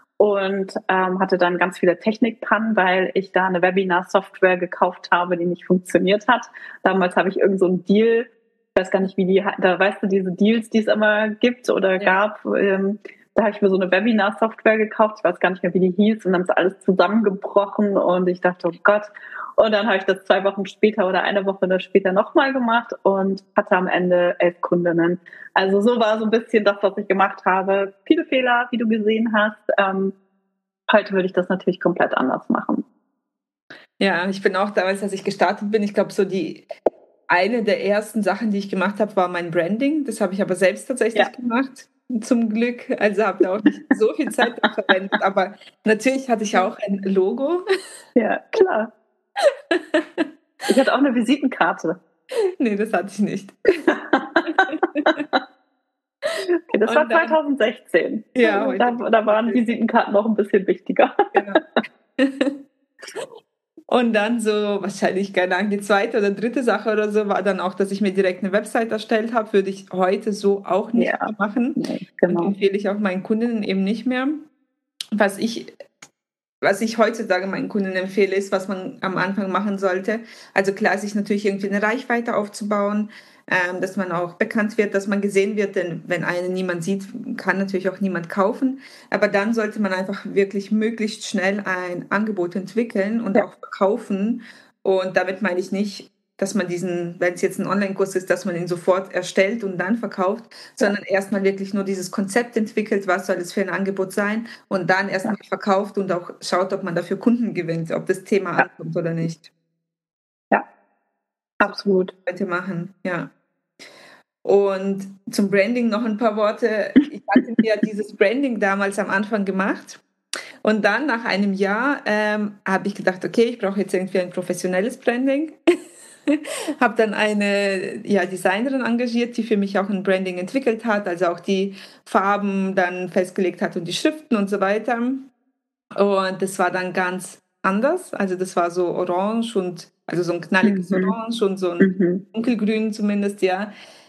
Speaker 3: und ähm, hatte dann ganz viele Technikpannen, weil ich da eine Webinar-Software gekauft habe, die nicht funktioniert hat. Damals habe ich irgend so einen Deal, ich weiß gar nicht, wie die, da weißt du, diese Deals, die es immer gibt oder ja. gab, ähm, da habe ich mir so eine Webinar-Software gekauft, ich weiß gar nicht mehr, wie die hieß, und dann ist alles zusammengebrochen und ich dachte, oh Gott. Und dann habe ich das zwei Wochen später oder eine Woche später nochmal gemacht und hatte am Ende elf Kundinnen. Also so war so ein bisschen das, was ich gemacht habe. Viele Fehler, wie du gesehen hast. Ähm, heute würde ich das natürlich komplett anders machen.
Speaker 2: Ja, ich bin auch damals, als ich gestartet bin, ich glaube, so die eine der ersten Sachen, die ich gemacht habe, war mein Branding. Das habe ich aber selbst tatsächlich ja. gemacht. zum Glück. Also habe da auch nicht so viel Zeit verwendet. Aber natürlich hatte ich auch ein Logo.
Speaker 3: Ja, klar. Ich hatte auch eine Visitenkarte.
Speaker 2: Nee, das hatte ich nicht.
Speaker 3: Okay, das und war zwanzig sechzehn.
Speaker 2: Ja,
Speaker 3: da, da waren Visitenkarten noch ein bisschen wichtiger.
Speaker 2: Genau. Und dann so, wahrscheinlich, keine Ahnung, die zweite oder dritte Sache oder so war dann auch, dass ich mir direkt eine Website erstellt habe. Würde ich heute so auch nicht ja. mehr machen.
Speaker 3: Nee, genau.
Speaker 2: Und empfehle ich auch meinen Kundinnen eben nicht mehr. Was ich, was ich heutzutage meinen Kunden empfehle, ist, was man am Anfang machen sollte. Also klar, sich natürlich irgendwie eine Reichweite aufzubauen, ähm, dass man auch bekannt wird, dass man gesehen wird, denn wenn einen niemand sieht, kann natürlich auch niemand kaufen. Aber dann sollte man einfach wirklich möglichst schnell ein Angebot entwickeln und ja. auch verkaufen. Und damit meine ich nicht, dass man diesen, wenn es jetzt ein Online-Kurs ist, dass man ihn sofort erstellt und dann verkauft, sondern ja. erstmal wirklich nur dieses Konzept entwickelt, was soll es für ein Angebot sein und dann erstmal ja. verkauft und auch schaut, ob man dafür Kunden gewinnt, ob das Thema ja. ankommt oder nicht.
Speaker 3: Ja, absolut.
Speaker 2: Heute machen, ja. Und zum Branding noch ein paar Worte. Ich hatte mir dieses Branding damals am Anfang gemacht. Und dann nach einem Jahr ähm, habe ich gedacht, okay, ich brauche jetzt irgendwie ein professionelles Branding. Habe dann eine ja, Designerin engagiert, die für mich auch ein Branding entwickelt hat, also auch die Farben dann festgelegt hat und die Schriften und so weiter. Und das war dann ganz anders. Also das war so orange und also so ein knalliges mhm. Orange und so ein mhm. dunkelgrün zumindest, ja.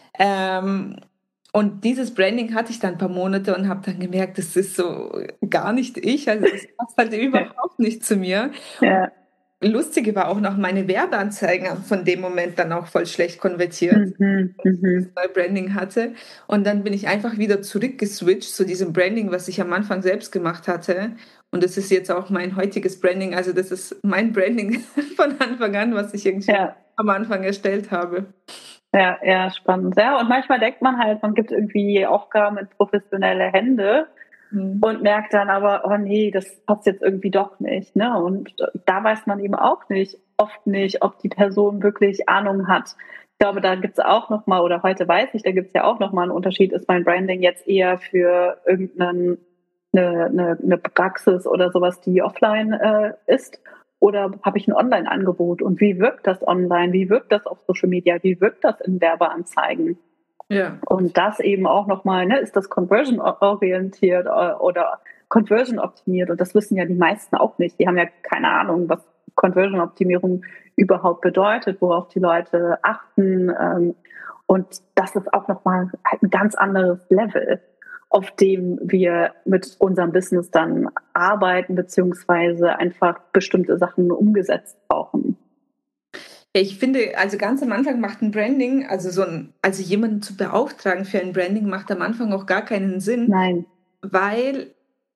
Speaker 2: Ähm, und dieses Branding hatte ich dann ein paar Monate und habe dann gemerkt, das ist so gar nicht ich. Also das passt halt überhaupt nicht zu mir.
Speaker 3: Ja.
Speaker 2: Lustige war auch noch, meine Werbeanzeigen haben von dem Moment dann auch voll schlecht konvertiert,
Speaker 3: mhm,
Speaker 2: als ich das neue Branding hatte. Und dann bin ich einfach wieder zurückgeswitcht zu diesem Branding, was ich am Anfang selbst gemacht hatte. Und das ist jetzt auch mein heutiges Branding. Also das ist mein Branding von Anfang an, was ich irgendwie ja. am Anfang erstellt habe.
Speaker 3: Ja, ja, spannend. Ja, und manchmal denkt man halt, man gibt irgendwie Aufgaben in professionelle Hände. Mhm. Und merkt dann aber, oh nee, das passt jetzt irgendwie doch nicht. Ne? Und da weiß man eben auch nicht, oft nicht, ob die Person wirklich Ahnung hat. Ich glaube, da gibt es auch nochmal, oder heute weiß ich, da gibt es ja auch nochmal einen Unterschied. Ist mein Branding jetzt eher für irgendeine eine, eine Praxis oder sowas, die offline äh, ist? Oder habe ich ein Online-Angebot? Und wie wirkt das online? Wie wirkt das auf Social Media? Wie wirkt das in Werbeanzeigen?
Speaker 2: Ja.
Speaker 3: Und das eben auch nochmal, ne, ist das conversion-orientiert oder conversion-optimiert? Und das wissen ja die meisten auch nicht. Die haben ja keine Ahnung, was Conversion-Optimierung überhaupt bedeutet, worauf die Leute achten. Und das ist auch nochmal ein ganz anderes Level, auf dem wir mit unserem Business dann arbeiten, beziehungsweise einfach bestimmte Sachen umgesetzt brauchen.
Speaker 2: Ich finde, also ganz am Anfang macht ein Branding, also so ein, also jemanden zu beauftragen für ein Branding macht am Anfang auch gar keinen Sinn.
Speaker 3: Nein.
Speaker 2: Weil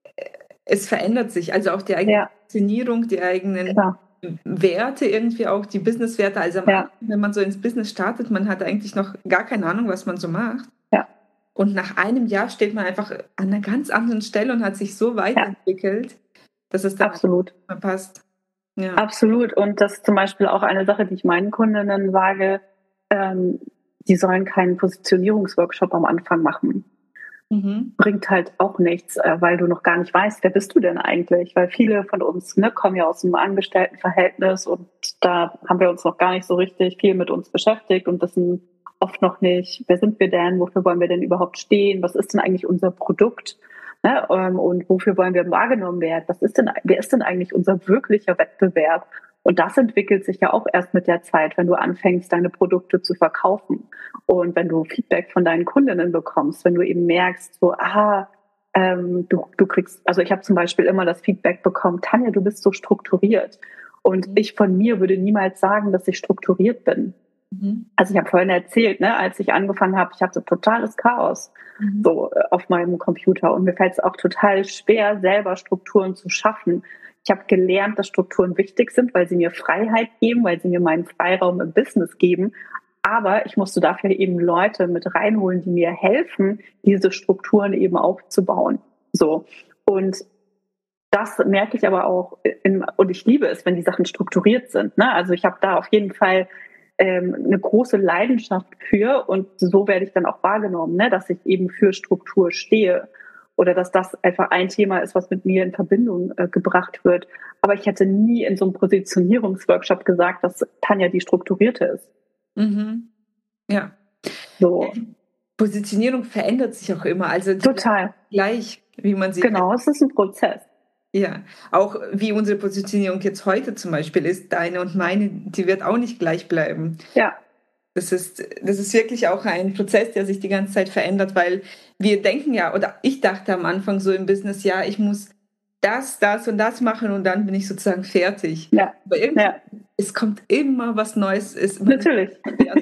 Speaker 2: es verändert sich. Also auch die eigene
Speaker 3: ja.
Speaker 2: Positionierung, die eigenen
Speaker 3: Klar.
Speaker 2: Werte irgendwie auch, die Businesswerte. Also am
Speaker 3: ja.
Speaker 2: Anfang, wenn man so ins Business startet, man hat eigentlich noch gar keine Ahnung, was man so macht.
Speaker 3: Ja.
Speaker 2: Und nach einem Jahr steht man einfach an einer ganz anderen Stelle und hat sich so weiterentwickelt, ja. dass es dann
Speaker 3: Absolut.
Speaker 2: nicht mehr passt. Ja.
Speaker 3: Absolut. Und das ist zum Beispiel auch eine Sache, die ich meinen Kundinnen sage, ähm, die sollen keinen Positionierungsworkshop am Anfang machen.
Speaker 2: Mhm.
Speaker 3: Bringt halt auch nichts, äh, weil du noch gar nicht weißt, wer bist du denn eigentlich? Weil viele von uns ne, kommen ja aus einem Angestelltenverhältnis und da haben wir uns noch gar nicht so richtig viel mit uns beschäftigt und wissen oft noch nicht, wer sind wir denn, wofür wollen wir denn überhaupt stehen, was ist denn eigentlich unser Produkt? Ne, und wofür wollen wir wahrgenommen werden? Was ist denn, wer ist denn eigentlich unser wirklicher Wettbewerb? Und das entwickelt sich ja auch erst mit der Zeit, wenn du anfängst, deine Produkte zu verkaufen. Und wenn du Feedback von deinen Kundinnen bekommst, wenn du eben merkst, so, ah, ähm, du, du kriegst, also ich habe zum Beispiel immer das Feedback bekommen, Tanja, du bist so strukturiert. Und mhm. ich von mir würde niemals sagen, dass ich strukturiert bin. Mhm. Also ich habe vorhin erzählt, ne, als ich angefangen habe, ich hatte totales Chaos mhm. so äh, auf meinem Computer und mir fällt es auch total schwer, selber Strukturen zu schaffen. Ich habe gelernt, dass Strukturen wichtig sind, weil sie mir Freiheit geben, weil sie mir meinen Freiraum im Business geben. Aber ich musste dafür eben Leute mit reinholen, die mir helfen, diese Strukturen eben aufzubauen. So. Und das merke ich aber auch in, und ich liebe es, wenn die Sachen strukturiert sind. Ne? Also ich habe da auf jeden Fall ähm, eine große Leidenschaft für und so werde ich dann auch wahrgenommen, ne? Dass ich eben für Struktur stehe oder dass das einfach ein Thema ist, was mit mir in Verbindung äh, gebracht wird. Aber ich hätte nie in so einem Positionierungsworkshop gesagt, dass Tanja die Strukturierte ist.
Speaker 2: Mhm. Ja.
Speaker 3: So.
Speaker 2: Positionierung verändert sich auch immer. Also
Speaker 3: total
Speaker 2: gleich, wie man sie
Speaker 3: Genau,
Speaker 2: kennt.
Speaker 3: Es ist ein Prozess.
Speaker 2: Ja, auch wie unsere Positionierung jetzt heute zum Beispiel ist, deine und meine, die wird auch nicht gleich bleiben.
Speaker 3: Ja.
Speaker 2: Das ist, das ist wirklich auch ein Prozess, der sich die ganze Zeit verändert, weil wir denken ja, oder ich dachte am Anfang so im Business, ja, ich muss das, das und das machen und dann bin ich sozusagen fertig.
Speaker 3: Ja.
Speaker 2: Aber irgendwie,
Speaker 3: ja.
Speaker 2: es kommt immer was Neues. Ist
Speaker 3: Natürlich.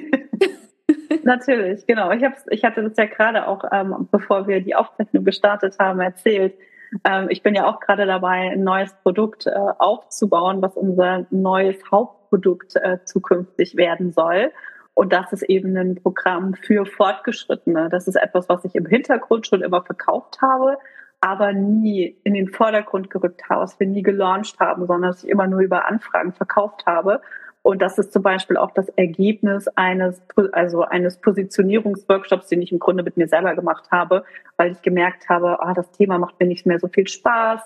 Speaker 3: Natürlich, genau. Ich, hab's, ich hatte das ja gerade auch, ähm, bevor wir die Aufzeichnung gestartet haben, erzählt. Ähm, ich bin ja auch gerade dabei, ein neues Produkt äh, aufzubauen, was unser neues Hauptprodukt äh, zukünftig werden soll. Und das ist eben ein Programm für Fortgeschrittene. Das ist etwas, was ich im Hintergrund schon immer verkauft habe, aber nie in den Vordergrund gerückt habe, was wir nie gelauncht haben, sondern was ich immer nur über Anfragen verkauft habe. Und das ist zum Beispiel auch das Ergebnis eines, also eines Positionierungsworkshops, den ich im Grunde mit mir selber gemacht habe, weil ich gemerkt habe, ah, das Thema macht mir nicht mehr so viel Spaß.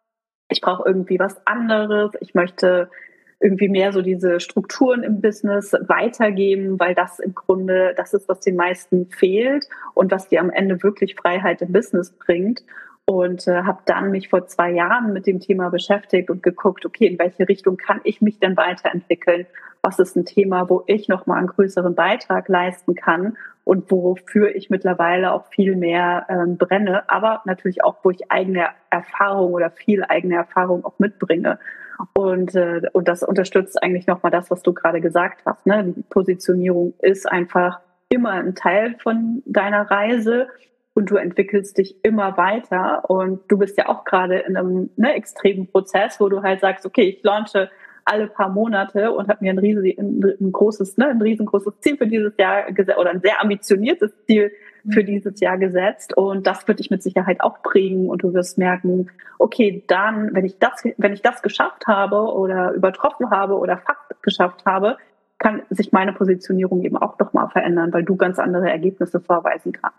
Speaker 3: Ich brauche irgendwie was anderes. Ich möchte irgendwie mehr so diese Strukturen im Business weitergeben, weil das im Grunde das ist, was den meisten fehlt und was dir am Ende wirklich Freiheit im Business bringt. Und äh, habe dann mich vor zwei Jahren mit dem Thema beschäftigt und geguckt, okay, in welche Richtung kann ich mich denn weiterentwickeln? Was ist ein Thema, wo ich nochmal einen größeren Beitrag leisten kann und wofür ich mittlerweile auch viel mehr ähm, brenne, aber natürlich auch, wo ich eigene Erfahrung oder viel eigene Erfahrung auch mitbringe. Und, äh, und das unterstützt eigentlich nochmal das, was du gerade gesagt hast. Ne? Die Positionierung ist einfach immer ein Teil von deiner Reise. Und du entwickelst dich immer weiter und du bist ja auch gerade in einem ne, extremen Prozess, wo du halt sagst, okay, ich launche alle paar Monate und habe mir ein, riesen, ein, ein großes, ne, ein riesengroßes Ziel für dieses Jahr gesetzt oder ein sehr ambitioniertes Ziel für dieses Jahr gesetzt und das wird dich mit Sicherheit auch prägen und du wirst merken, okay, dann, wenn ich das, wenn ich das geschafft habe oder übertroffen habe oder fast geschafft habe, kann sich meine Positionierung eben auch nochmal verändern, weil du ganz andere Ergebnisse vorweisen kannst.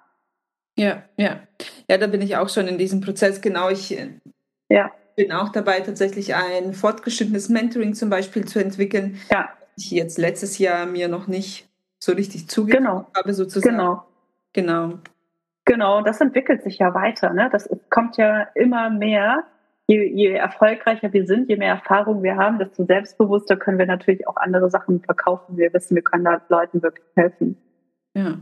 Speaker 2: Ja, ja. Ja, da bin ich auch schon in diesem Prozess. Genau, ich
Speaker 3: ja.
Speaker 2: bin auch dabei, tatsächlich ein fortgeschrittenes Mentoring zum Beispiel zu entwickeln.
Speaker 3: Ja.
Speaker 2: Ich jetzt letztes Jahr mir noch nicht so richtig zugetraut
Speaker 3: genau.
Speaker 2: habe, sozusagen.
Speaker 3: Genau.
Speaker 2: Genau.
Speaker 3: Genau, das entwickelt sich ja weiter. Ne? Das kommt ja immer mehr. Je, je erfolgreicher wir sind, je mehr Erfahrung wir haben, desto selbstbewusster können wir natürlich auch andere Sachen verkaufen. Wir wissen, wir können da Leuten wirklich helfen.
Speaker 2: Ja.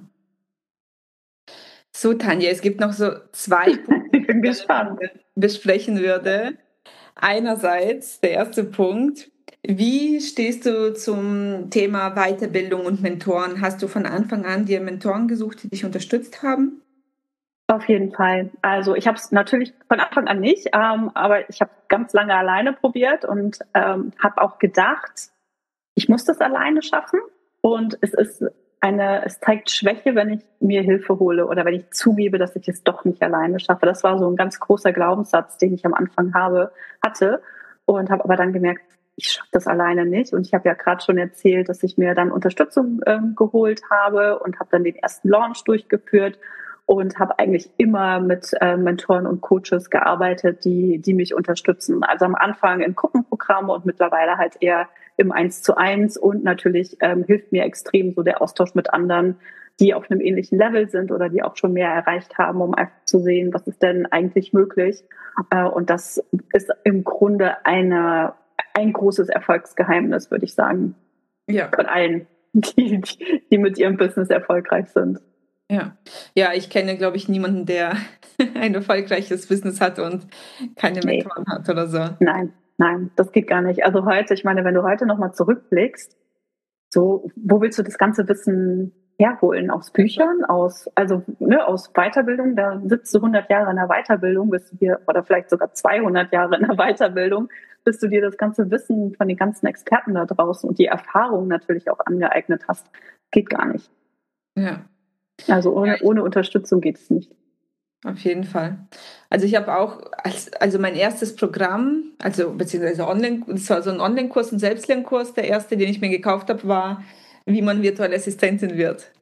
Speaker 2: So, Tanja, es gibt noch so zwei Punkte,
Speaker 3: ich bin gespannt.
Speaker 2: die ich besprechen würde. Einerseits, der erste Punkt, wie stehst du zum Thema Weiterbildung und Mentoren? Hast du von Anfang an dir Mentoren gesucht, die dich unterstützt haben?
Speaker 3: Auf jeden Fall. Also ich habe es natürlich von Anfang an nicht, ähm, aber ich habe ganz lange alleine probiert und ähm, habe auch gedacht, ich muss das alleine schaffen und es ist eine, es zeigt Schwäche, wenn ich mir Hilfe hole oder wenn ich zugebe, dass ich es doch nicht alleine schaffe. Das war so ein ganz großer Glaubenssatz, den ich am Anfang habe, hatte und habe aber dann gemerkt, ich schaffe das alleine nicht. Und ich habe ja gerade schon erzählt, dass ich mir dann Unterstützung ähm, geholt habe und habe dann den ersten Launch durchgeführt und habe eigentlich immer mit äh, Mentoren und Coaches gearbeitet, die, die mich unterstützen. Also am Anfang in Gruppenprogramme und mittlerweile halt eher im Eins zu eins und natürlich ähm, hilft mir extrem so der Austausch mit anderen, die auf einem ähnlichen Level sind oder die auch schon mehr erreicht haben, um einfach zu sehen, was ist denn eigentlich möglich. Äh, und das ist im Grunde eine, ein großes Erfolgsgeheimnis, würde ich sagen.
Speaker 2: Ja.
Speaker 3: Von allen, die, die mit ihrem Business erfolgreich sind.
Speaker 2: Ja, ja, ich kenne, glaube ich, niemanden, der ein erfolgreiches Business hat und keine
Speaker 3: Nee.
Speaker 2: Mentoren hat oder so.
Speaker 3: Nein, nein, das geht gar nicht. Also heute, ich meine, wenn du heute nochmal zurückblickst, so, wo willst du das ganze Wissen herholen? Aus Büchern, aus, also, ne, aus Weiterbildung, da sitzt du hundert Jahre in der Weiterbildung, bist du dir, oder vielleicht sogar zweihundert Jahre in der Weiterbildung, bis du dir das ganze Wissen von den ganzen Experten da draußen und die Erfahrung natürlich auch angeeignet hast. Geht gar nicht.
Speaker 2: Ja.
Speaker 3: Also ohne, ohne Unterstützung geht es nicht.
Speaker 2: Auf jeden Fall. Also ich habe auch, als, also mein erstes Programm, also beziehungsweise Online, das war so ein Online-Kurs, ein Selbstlernkurs, der erste, den ich mir gekauft habe, war wie man virtuelle Assistentin wird.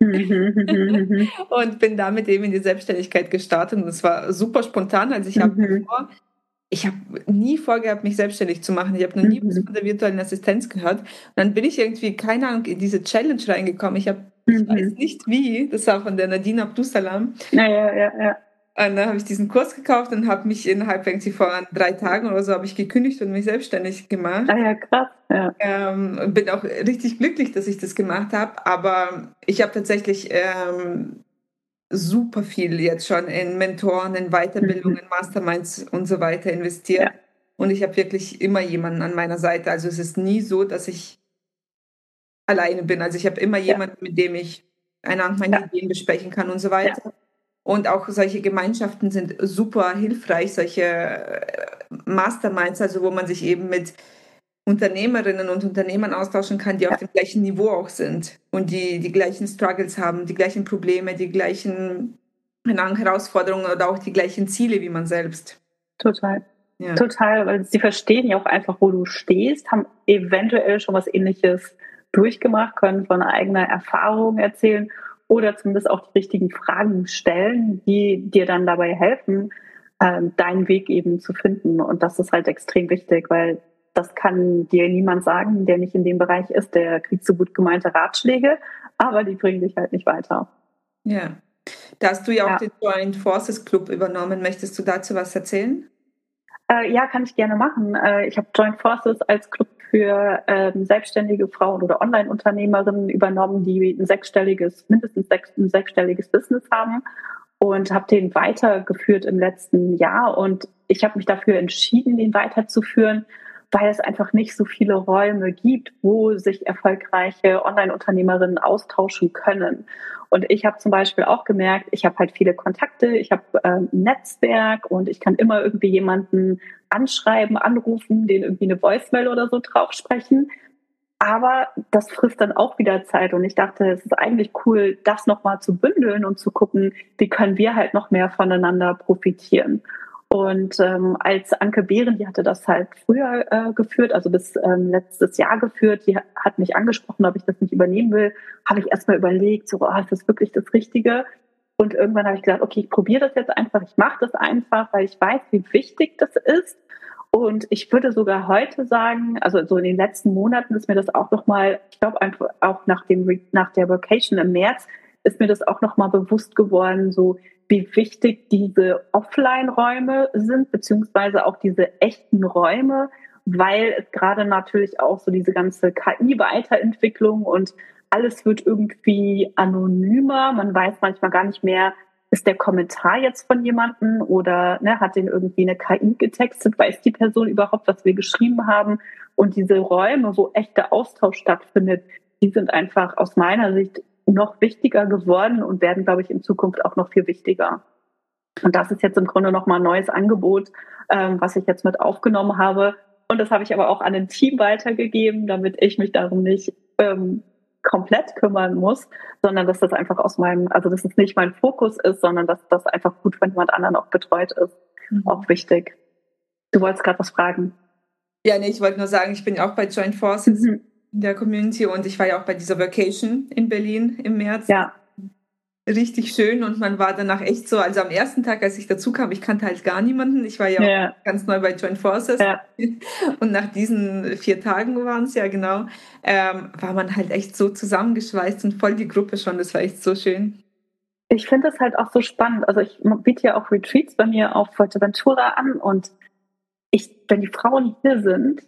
Speaker 2: Und bin damit eben in die Selbstständigkeit gestartet. Und es war super spontan. Also ich habe
Speaker 3: Mhm.
Speaker 2: vor, ich habe nie vorgehabt, mich selbstständig zu machen. Ich habe noch nie was
Speaker 3: Mhm.
Speaker 2: von der virtuellen Assistenz gehört. Und dann bin ich irgendwie, keine Ahnung, in diese Challenge reingekommen. Ich habe, ich weiß
Speaker 3: Mhm.
Speaker 2: nicht wie, das war von der Nadine Abdusalam.
Speaker 3: Ja, ja, ja, ja.
Speaker 2: Und dann habe ich diesen Kurs gekauft und habe mich innerhalb irgendwie vor drei Tagen oder so habe ich gekündigt und mich selbstständig gemacht.
Speaker 3: Ah ja, krass. Ja.
Speaker 2: Ähm, bin auch richtig glücklich, dass ich das gemacht habe. Aber ich habe tatsächlich ähm, super viel jetzt schon in Mentoren, in Weiterbildungen,
Speaker 3: Mhm.
Speaker 2: Masterminds und so weiter investiert.
Speaker 3: Ja.
Speaker 2: Und ich habe wirklich immer jemanden an meiner Seite. Also es ist nie so, dass ich alleine bin. Also ich habe immer
Speaker 3: Ja.
Speaker 2: jemanden, mit dem ich eine meine
Speaker 3: Ja.
Speaker 2: Ideen besprechen kann und so
Speaker 3: Ja.
Speaker 2: weiter. Und auch solche Gemeinschaften sind super hilfreich, solche äh, Masterminds, also wo man sich eben mit Unternehmerinnen und Unternehmern austauschen kann, die auf
Speaker 3: Ja.
Speaker 2: dem gleichen Niveau auch sind und die die gleichen Struggles haben, die gleichen Probleme, die gleichen keine Ahnung, Herausforderungen oder auch die gleichen Ziele wie man selbst.
Speaker 3: Total.
Speaker 2: Ja.
Speaker 3: Total, weil sie verstehen ja auch einfach, wo du stehst, haben eventuell schon was Ähnliches durchgemacht, können von eigener Erfahrung erzählen oder zumindest auch die richtigen Fragen stellen, die dir dann dabei helfen, ähm, deinen Weg eben zu finden. Und das ist halt extrem wichtig, weil das kann dir niemand sagen, der nicht in dem Bereich ist. Der kriegt so gut gemeinte Ratschläge, aber die bringen dich halt nicht weiter.
Speaker 2: Ja. Da hast du ja auch
Speaker 3: Ja.
Speaker 2: den Joint Forces Club übernommen. Möchtest du dazu was erzählen?
Speaker 3: Äh, ja, kann ich gerne machen. Äh, ich habe Joint Forces als Club für ähm, selbstständige Frauen oder Online-Unternehmerinnen übernommen, die ein sechsstelliges, mindestens sechs, ein sechsstelliges Business haben und habe den weitergeführt im letzten Jahr. Und ich habe mich dafür entschieden, den weiterzuführen, weil es einfach nicht so viele Räume gibt, wo sich erfolgreiche Online-Unternehmerinnen austauschen können. Und ich habe zum Beispiel auch gemerkt, ich habe halt viele Kontakte, ich habe ähm, ein Netzwerk und ich kann immer irgendwie jemanden anschreiben, anrufen, den irgendwie eine Voicemail oder so drauf sprechen. Aber das frisst dann auch wieder Zeit und ich dachte, es ist eigentlich cool, das nochmal zu bündeln und zu gucken, wie können wir halt noch mehr voneinander profitieren. Und ähm, als Anke Behren, die hatte das halt früher äh, geführt, also bis ähm, letztes Jahr geführt, die hat mich angesprochen, ob ich das nicht übernehmen will, habe ich erstmal überlegt, so, oh, ist das wirklich das Richtige? Und irgendwann habe ich gesagt, okay, ich probiere das jetzt einfach, ich mache das einfach, weil ich weiß, wie wichtig das ist. Und ich würde sogar heute sagen, also so in den letzten Monaten ist mir das auch nochmal, ich glaube einfach auch nach dem, nach der Vacation im März, ist mir das auch nochmal bewusst geworden, so wie wichtig diese Offline-Räume sind, beziehungsweise auch diese echten Räume, weil es gerade natürlich auch so diese ganze K I-Weiterentwicklung und alles wird irgendwie anonymer. Man weiß manchmal gar nicht mehr, ist der Kommentar jetzt von jemandem oder ne, hat den irgendwie eine K I getextet? Weiß die Person überhaupt, was wir geschrieben haben? Und diese Räume, wo echter Austausch stattfindet, die sind einfach aus meiner Sicht noch wichtiger geworden und werden, glaube ich, in Zukunft auch noch viel wichtiger. Und das ist jetzt im Grunde nochmal ein neues Angebot, ähm, was ich jetzt mit aufgenommen habe. Und das habe ich aber auch an ein Team weitergegeben, damit ich mich darum nicht ähm, komplett kümmern muss, sondern dass das einfach aus meinem, also dass es nicht mein Fokus ist, sondern dass das einfach gut von jemand anderen auch betreut ist. Mhm. Auch wichtig. Du wolltest gerade was fragen.
Speaker 2: Ja, nee, ich wollte nur sagen, ich bin auch bei Joint Forces mhm. in der Community und ich war ja auch bei dieser Vacation in Berlin im März.
Speaker 3: Ja.
Speaker 2: Richtig schön und man war danach echt so, also am ersten Tag, als ich dazu kam, ich kannte halt gar niemanden, ich war ja, ja. auch ganz neu bei Joint Forces ja. und nach diesen vier Tagen waren es ja genau, ähm, war man halt echt so zusammengeschweißt und voll die Gruppe schon, das war echt so schön.
Speaker 3: Ich finde das halt auch so spannend, also ich biete ja auch Retreats bei mir auf Fuerteventura an und ich, wenn die Frauen hier sind,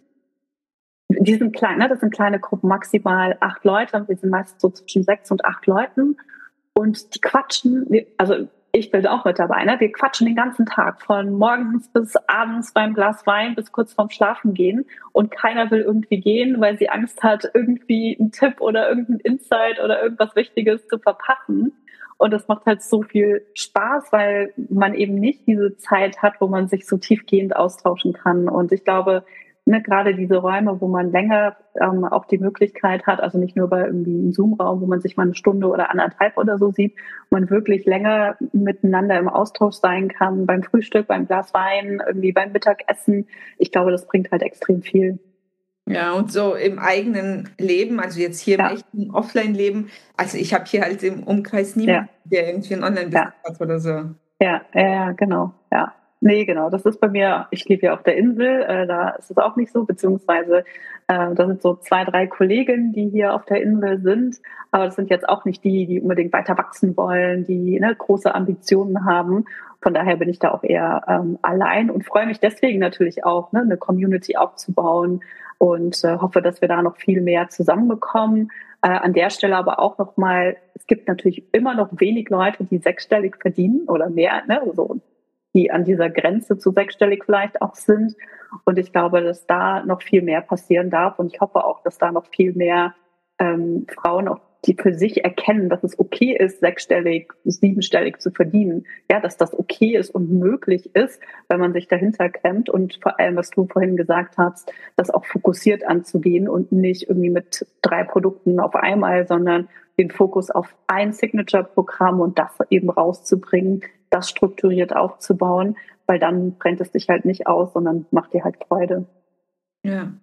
Speaker 3: die sind klein, ne? Das sind kleine Gruppen, maximal acht Leute, wir sind meist so zwischen sechs und acht Leuten. Und die quatschen, also ich bin auch mit dabei, ne? Wir quatschen den ganzen Tag, von morgens bis abends beim Glas Wein bis kurz vorm Schlafen gehen. Und keiner will irgendwie gehen, weil sie Angst hat, irgendwie einen Tipp oder irgendeinen Insight oder irgendwas Wichtiges zu verpassen. Und das macht halt so viel Spaß, weil man eben nicht diese Zeit hat, wo man sich so tiefgehend austauschen kann. Und ich glaube, Ne, gerade diese Räume, wo man länger ähm, auch die Möglichkeit hat, also nicht nur bei irgendwie einem Zoom-Raum, wo man sich mal eine Stunde oder anderthalb oder so sieht, man wirklich länger miteinander im Austausch sein kann, beim Frühstück, beim Glas Wein, irgendwie beim Mittagessen. Ich glaube, das bringt halt extrem viel.
Speaker 2: Ja, und so im eigenen Leben, also jetzt hier im
Speaker 3: Ja.
Speaker 2: echten Offline-Leben, also ich habe hier halt im Umkreis niemanden,
Speaker 3: Ja.
Speaker 2: der irgendwie ein Online-Business
Speaker 3: Ja.
Speaker 2: hat oder so.
Speaker 3: Ja, ja, ja, genau, ja. Nee, genau, das ist bei mir, ich lebe ja auf der Insel, äh, da ist es auch nicht so, beziehungsweise äh, da sind so zwei, drei Kolleginnen, die hier auf der Insel sind, aber das sind jetzt auch nicht die, die unbedingt weiter wachsen wollen, die ne, große Ambitionen haben. Von daher bin ich da auch eher ähm, allein und freue mich deswegen natürlich auch, ne, eine Community aufzubauen und äh, hoffe, dass wir da noch viel mehr zusammenbekommen. Äh, an der Stelle aber auch nochmal, es gibt natürlich immer noch wenig Leute, die sechsstellig verdienen oder mehr, ne, also die an dieser Grenze zu sechsstellig vielleicht auch sind. Und ich glaube, dass da noch viel mehr passieren darf. Und ich hoffe auch, dass da noch viel mehr ähm, Frauen auch die für sich erkennen, dass es okay ist, sechsstellig, siebenstellig zu verdienen. Ja, dass das okay ist und möglich ist, wenn man sich dahinter klemmt und vor allem, was du vorhin gesagt hast, das auch fokussiert anzugehen und nicht irgendwie mit drei Produkten auf einmal, sondern den Fokus auf ein Signature-Programm und das eben rauszubringen, das strukturiert aufzubauen, weil dann brennt es dich halt nicht aus, sondern macht dir halt Freude.
Speaker 2: Ja.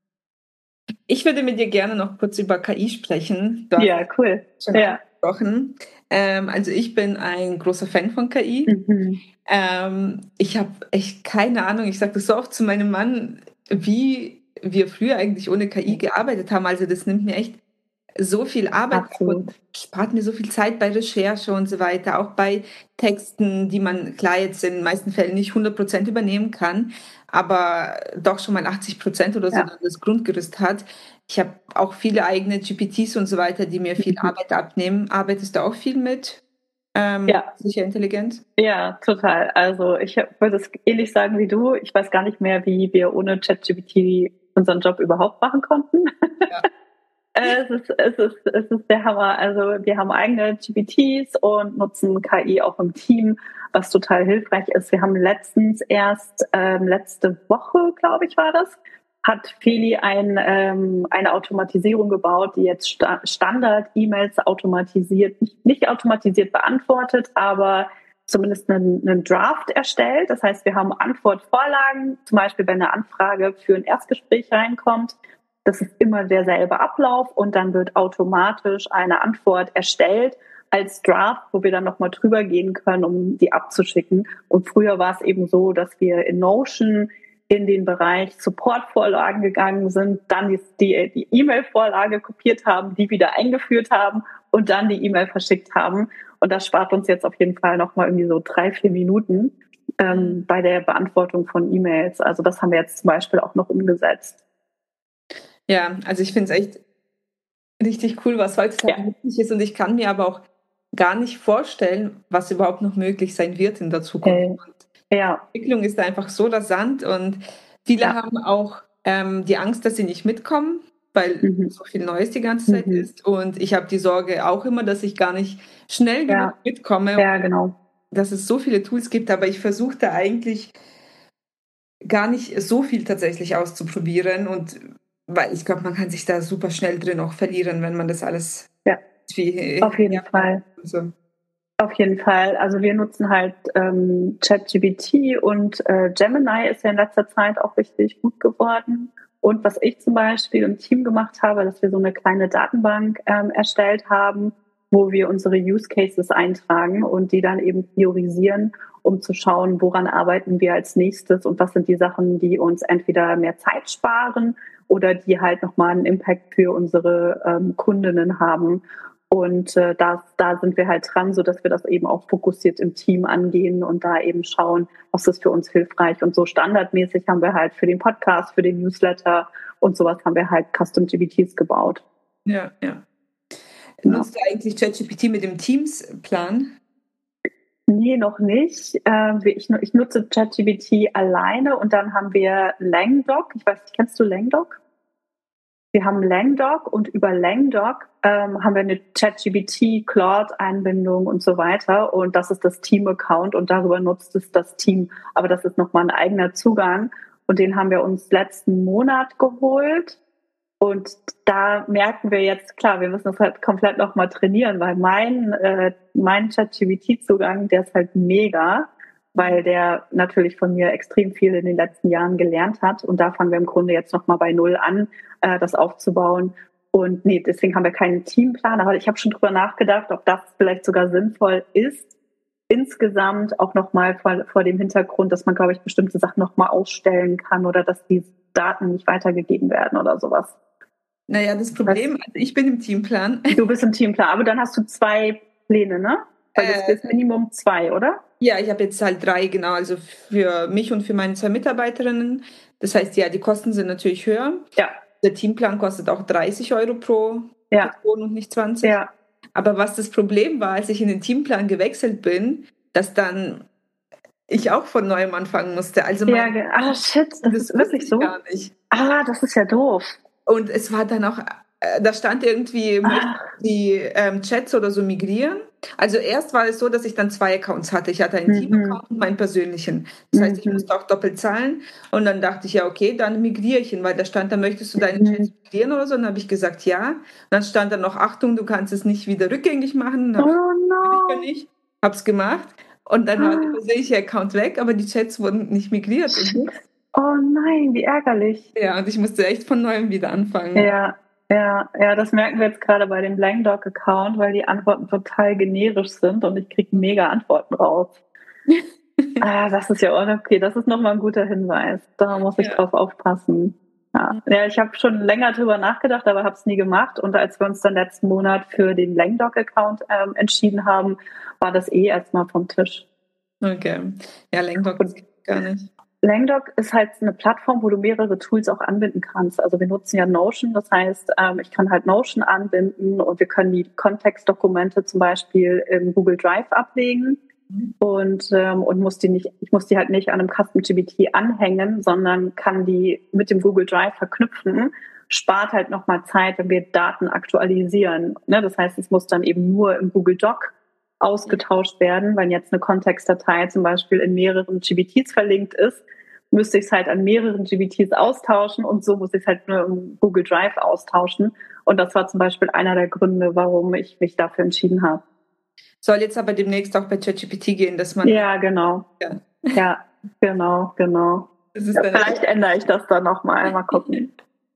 Speaker 2: Ich würde mit dir gerne noch kurz über K I sprechen. Du hast
Speaker 3: Ja, cool.
Speaker 2: schon
Speaker 3: Ja.
Speaker 2: angesprochen. Ähm, also ich bin ein großer Fan von K I.
Speaker 3: Mhm.
Speaker 2: Ähm, ich habe echt keine Ahnung, ich sage das so oft zu meinem Mann, wie wir früher eigentlich ohne K I gearbeitet haben. Also das nimmt mir echt so viel Arbeit ab
Speaker 3: Absolut.
Speaker 2: und spart mir so viel Zeit bei Recherche und so weiter, auch bei Texten, die man klar jetzt in den meisten Fällen nicht hundert Prozent übernehmen kann, aber doch schon mal achtzig Prozent oder so
Speaker 3: Ja.
Speaker 2: das Grundgerüst hat. Ich habe auch viele eigene G P Ts und so weiter, die mir viel
Speaker 3: Mhm.
Speaker 2: Arbeit abnehmen. Arbeitest du auch viel mit ähm,
Speaker 3: Ja.
Speaker 2: sicher Intelligenz?
Speaker 3: Ja, total. Also ich hab- würde es ähnlich sagen wie du. Ich weiß gar nicht mehr, wie wir ohne ChatGPT unseren Job überhaupt machen konnten.
Speaker 2: Ja.
Speaker 3: Es ist, es ist, es ist der Hammer. Also wir haben eigene G P Ts und nutzen K I auch im Team, was total hilfreich ist. Wir haben letztens erst, ähm, letzte Woche, glaube ich, war das, hat Feli ein, ähm, eine Automatisierung gebaut, die jetzt Sta- Standard-E-Mails automatisiert, nicht, nicht automatisiert beantwortet, aber zumindest einen, einen Draft erstellt. Das heißt, wir haben Antwortvorlagen, zum Beispiel wenn eine Anfrage für ein Erstgespräch reinkommt. Das ist immer derselbe Ablauf und dann wird automatisch eine Antwort erstellt als Draft, wo wir dann nochmal drüber gehen können, um die abzuschicken. Und früher war es eben so, dass wir in Notion in den Bereich Support-Vorlagen gegangen sind, dann die, die, die E-Mail-Vorlage kopiert haben, die wieder eingeführt haben und dann die E-Mail verschickt haben. Und das spart uns jetzt auf jeden Fall nochmal irgendwie so drei, vier Minuten ähm, bei der Beantwortung von E-Mails. Also das haben wir jetzt zum Beispiel auch noch umgesetzt.
Speaker 2: Ja, also ich finde es echt richtig cool, was heutzutage
Speaker 3: Ja.
Speaker 2: möglich ist. Und ich kann mir aber auch gar nicht vorstellen, was überhaupt noch möglich sein wird in der Zukunft.
Speaker 3: Äh,
Speaker 2: Und
Speaker 3: ja,
Speaker 2: die Entwicklung ist einfach so rasant und viele
Speaker 3: Ja.
Speaker 2: haben auch ähm, die Angst, dass sie nicht mitkommen, weil
Speaker 3: Mhm.
Speaker 2: so viel Neues die ganze Zeit
Speaker 3: Mhm.
Speaker 2: ist. Und ich habe die Sorge auch immer, dass ich gar nicht schnell genug
Speaker 3: Ja.
Speaker 2: mitkomme,
Speaker 3: ja, genau.
Speaker 2: dass es so viele Tools gibt. Aber ich versuche da eigentlich gar nicht so viel tatsächlich auszuprobieren. Und weil ich glaube, man kann sich da super schnell drin auch verlieren, wenn man das alles
Speaker 3: Ja.
Speaker 2: wie
Speaker 3: Auf jeden
Speaker 2: ja,
Speaker 3: Fall.
Speaker 2: so.
Speaker 3: Auf jeden Fall. Also wir nutzen halt ähm, ChatGPT und äh, Gemini ist ja in letzter Zeit auch richtig gut geworden. Und was ich zum Beispiel im Team gemacht habe, dass wir so eine kleine Datenbank ähm, erstellt haben, wo wir unsere Use Cases eintragen und die dann eben priorisieren, um zu schauen, woran arbeiten wir als nächstes und was sind die Sachen, die uns entweder mehr Zeit sparen oder die halt nochmal einen Impact für unsere ähm, Kundinnen haben. Und äh, da, da sind wir halt dran, so dass wir das eben auch fokussiert im Team angehen und da eben schauen, was ist für uns hilfreich. Und so standardmäßig haben wir halt für den Podcast, für den Newsletter und sowas haben wir halt Custom G P Ts gebaut.
Speaker 2: Ja, ja.
Speaker 3: Genau.
Speaker 2: Nutzt du eigentlich ChatGPT mit dem Teams-Plan?
Speaker 3: Nee, noch nicht. Ähm, ich, ich nutze ChatGPT alleine und dann haben wir Langdoc. Ich weiß nicht, kennst du Langdoc? Wir haben Langdoc und über Langdoc ähm, haben wir eine ChatGPT, Claude-Einbindung und so weiter. Und das ist das Team-Account und darüber nutzt es das Team. Aber das ist nochmal ein eigener Zugang und den haben wir uns letzten Monat geholt. Und da merken wir jetzt, klar, wir müssen das halt komplett nochmal trainieren, weil mein, äh, mein ChatGPT-Zugang, der ist halt mega. weil der natürlich von mir extrem viel in den letzten Jahren gelernt hat. Und da fangen wir im Grunde jetzt nochmal bei Null an, äh, das aufzubauen. Und nee, deswegen haben wir keinen Teamplan. Aber ich habe schon drüber nachgedacht, ob das vielleicht sogar sinnvoll ist. Insgesamt auch nochmal vor, vor dem Hintergrund, dass man, glaube ich, bestimmte Sachen nochmal ausstellen kann oder dass die Daten nicht weitergegeben werden oder sowas.
Speaker 2: Naja, das Problem, also ich bin im Teamplan.
Speaker 3: Du bist im Teamplan, aber dann hast du zwei Pläne, ne? Weil das ist Minimum zwei, oder?
Speaker 2: Ja, ich habe jetzt halt drei, genau, also für mich und für meine zwei Mitarbeiterinnen. Das heißt, ja, die Kosten sind natürlich höher.
Speaker 3: Ja.
Speaker 2: Der Teamplan kostet auch dreißig Euro pro
Speaker 3: ja.
Speaker 2: Person und nicht zwanzig.
Speaker 3: Ja.
Speaker 2: Aber was das Problem war, als ich in den Teamplan gewechselt bin, dass dann ich auch von neuem anfangen musste. Also
Speaker 3: mein, ja, ah, shit, das, das ist wirklich so?
Speaker 2: Gar nicht.
Speaker 3: Ah, das ist ja doof.
Speaker 2: Und es war dann auch, äh, da stand irgendwie, möchten die ähm, Chats oder so migrieren. Also erst war es so, dass ich dann zwei Accounts hatte. Ich hatte einen mhm. Team-Account und meinen persönlichen. Das heißt, ich mhm. musste auch doppelt zahlen. Und dann dachte ich, ja, okay, dann migriere ich ihn, weil da stand, dann möchtest du deine mhm. Chats migrieren oder so. Und dann habe ich gesagt, ja. Und dann stand da noch, Achtung, du kannst es nicht wieder rückgängig machen.
Speaker 3: Oh no.
Speaker 2: Ich nicht. Hab's gemacht. Und dann ah. war der persönliche Account weg, aber die Chats wurden nicht migriert. Und
Speaker 3: oh nein, wie ärgerlich.
Speaker 2: Ja, und ich musste echt von neuem wieder anfangen.
Speaker 3: Ja, ja, ja, das merken wir jetzt gerade bei dem Langdoc-Account, weil die Antworten total generisch sind und ich kriege mega Antworten raus. ah, das ist ja okay, das ist nochmal ein guter Hinweis. Da muss ich ja. drauf aufpassen. Ja, ja ich habe schon länger drüber nachgedacht, aber habe es nie gemacht. Und als wir uns dann letzten Monat für den Langdoc-Account ähm, entschieden haben, war das eh erstmal vom Tisch.
Speaker 2: Okay. Ja, Langdoc gibt gar nicht.
Speaker 3: Langdoc ist halt eine Plattform, wo du mehrere Tools auch anbinden kannst. Also wir nutzen ja Notion, das heißt, ich kann halt Notion anbinden und wir können die Kontextdokumente zum Beispiel im Google Drive ablegen und, und muss die nicht, ich muss die halt nicht an einem Custom G P T anhängen, sondern kann die mit dem Google Drive verknüpfen. Spart halt nochmal Zeit, wenn wir Daten aktualisieren. Das heißt, es muss dann eben nur im Google Doc ausgetauscht werden. Wenn jetzt eine Kontextdatei zum Beispiel in mehreren G P Ts verlinkt ist, müsste ich es halt an mehreren G P Ts austauschen und so muss ich es halt nur im Google Drive austauschen. Und das war zum Beispiel einer der Gründe, warum ich mich dafür entschieden habe.
Speaker 2: Soll jetzt aber demnächst auch bei ChatGPT gehen, dass man...
Speaker 3: Ja, genau. Ja, ja genau, genau. Das ist ja, vielleicht ändere ich das dann nochmal. Mal gucken.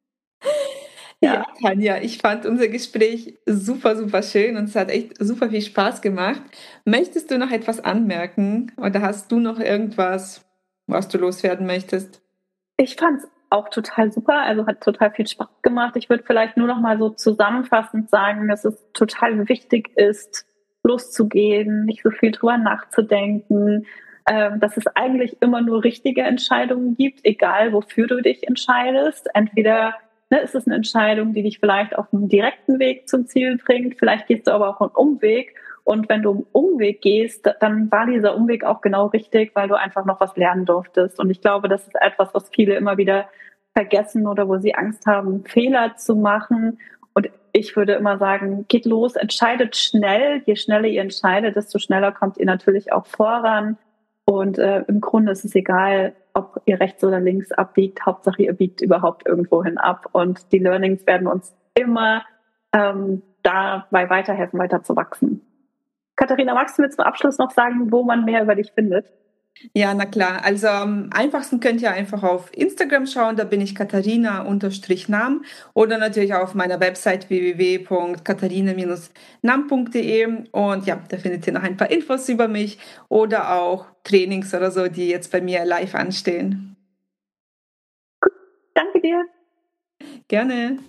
Speaker 2: Ja. ja, Tanja, ich fand unser Gespräch super, super schön und es hat echt super viel Spaß gemacht. Möchtest du noch etwas anmerken oder hast du noch irgendwas, was du loswerden möchtest?
Speaker 3: Ich fand es auch total super, also hat total viel Spaß gemacht. Ich würde vielleicht nur noch mal so zusammenfassend sagen, dass es total wichtig ist, loszugehen, nicht so viel drüber nachzudenken, ähm, dass es eigentlich immer nur richtige Entscheidungen gibt, egal wofür du dich entscheidest. Entweder ne, ist es eine Entscheidung, die dich vielleicht auf einem direkten Weg zum Ziel bringt, vielleicht gehst du aber auch einen Umweg. Und wenn du einen Umweg gehst, dann war dieser Umweg auch genau richtig, weil du einfach noch was lernen durftest. Und ich glaube, das ist etwas, was viele immer wieder vergessen oder wo sie Angst haben, Fehler zu machen. Und ich würde immer sagen, geht los, entscheidet schnell. Je schneller ihr entscheidet, desto schneller kommt ihr natürlich auch voran. Und äh, im Grunde ist es egal, ob ihr rechts oder links abbiegt. Hauptsache, ihr biegt überhaupt irgendwohin ab. Und die Learnings werden uns immer ähm, dabei weiterhelfen, weiter zu wachsen. Katharina, magst du mir zum Abschluss noch sagen, wo man mehr über dich findet?
Speaker 2: Ja, na klar. Also am einfachsten könnt ihr einfach auf Instagram schauen, da bin ich Katharina-Nam oder natürlich auf meiner Website w w w punkt katharina Bindestrich nam punkt de und ja, da findet ihr noch ein paar Infos über mich oder auch Trainings oder so, die jetzt bei mir live anstehen.
Speaker 3: Gut, danke dir.
Speaker 2: Gerne.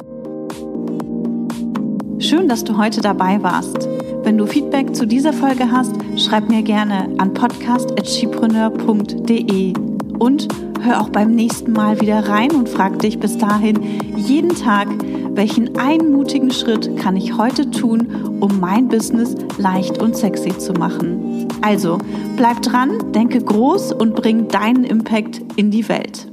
Speaker 1: Schön, dass du heute dabei warst. Wenn du Feedback zu dieser Folge hast, schreib mir gerne an podcast at skipreneur punkt de und hör auch beim nächsten Mal wieder rein und frag dich bis dahin jeden Tag, welchen einen mutigen Schritt kann ich heute tun, um mein Business leicht und sexy zu machen. Also, bleib dran, denke groß und bring deinen Impact in die Welt.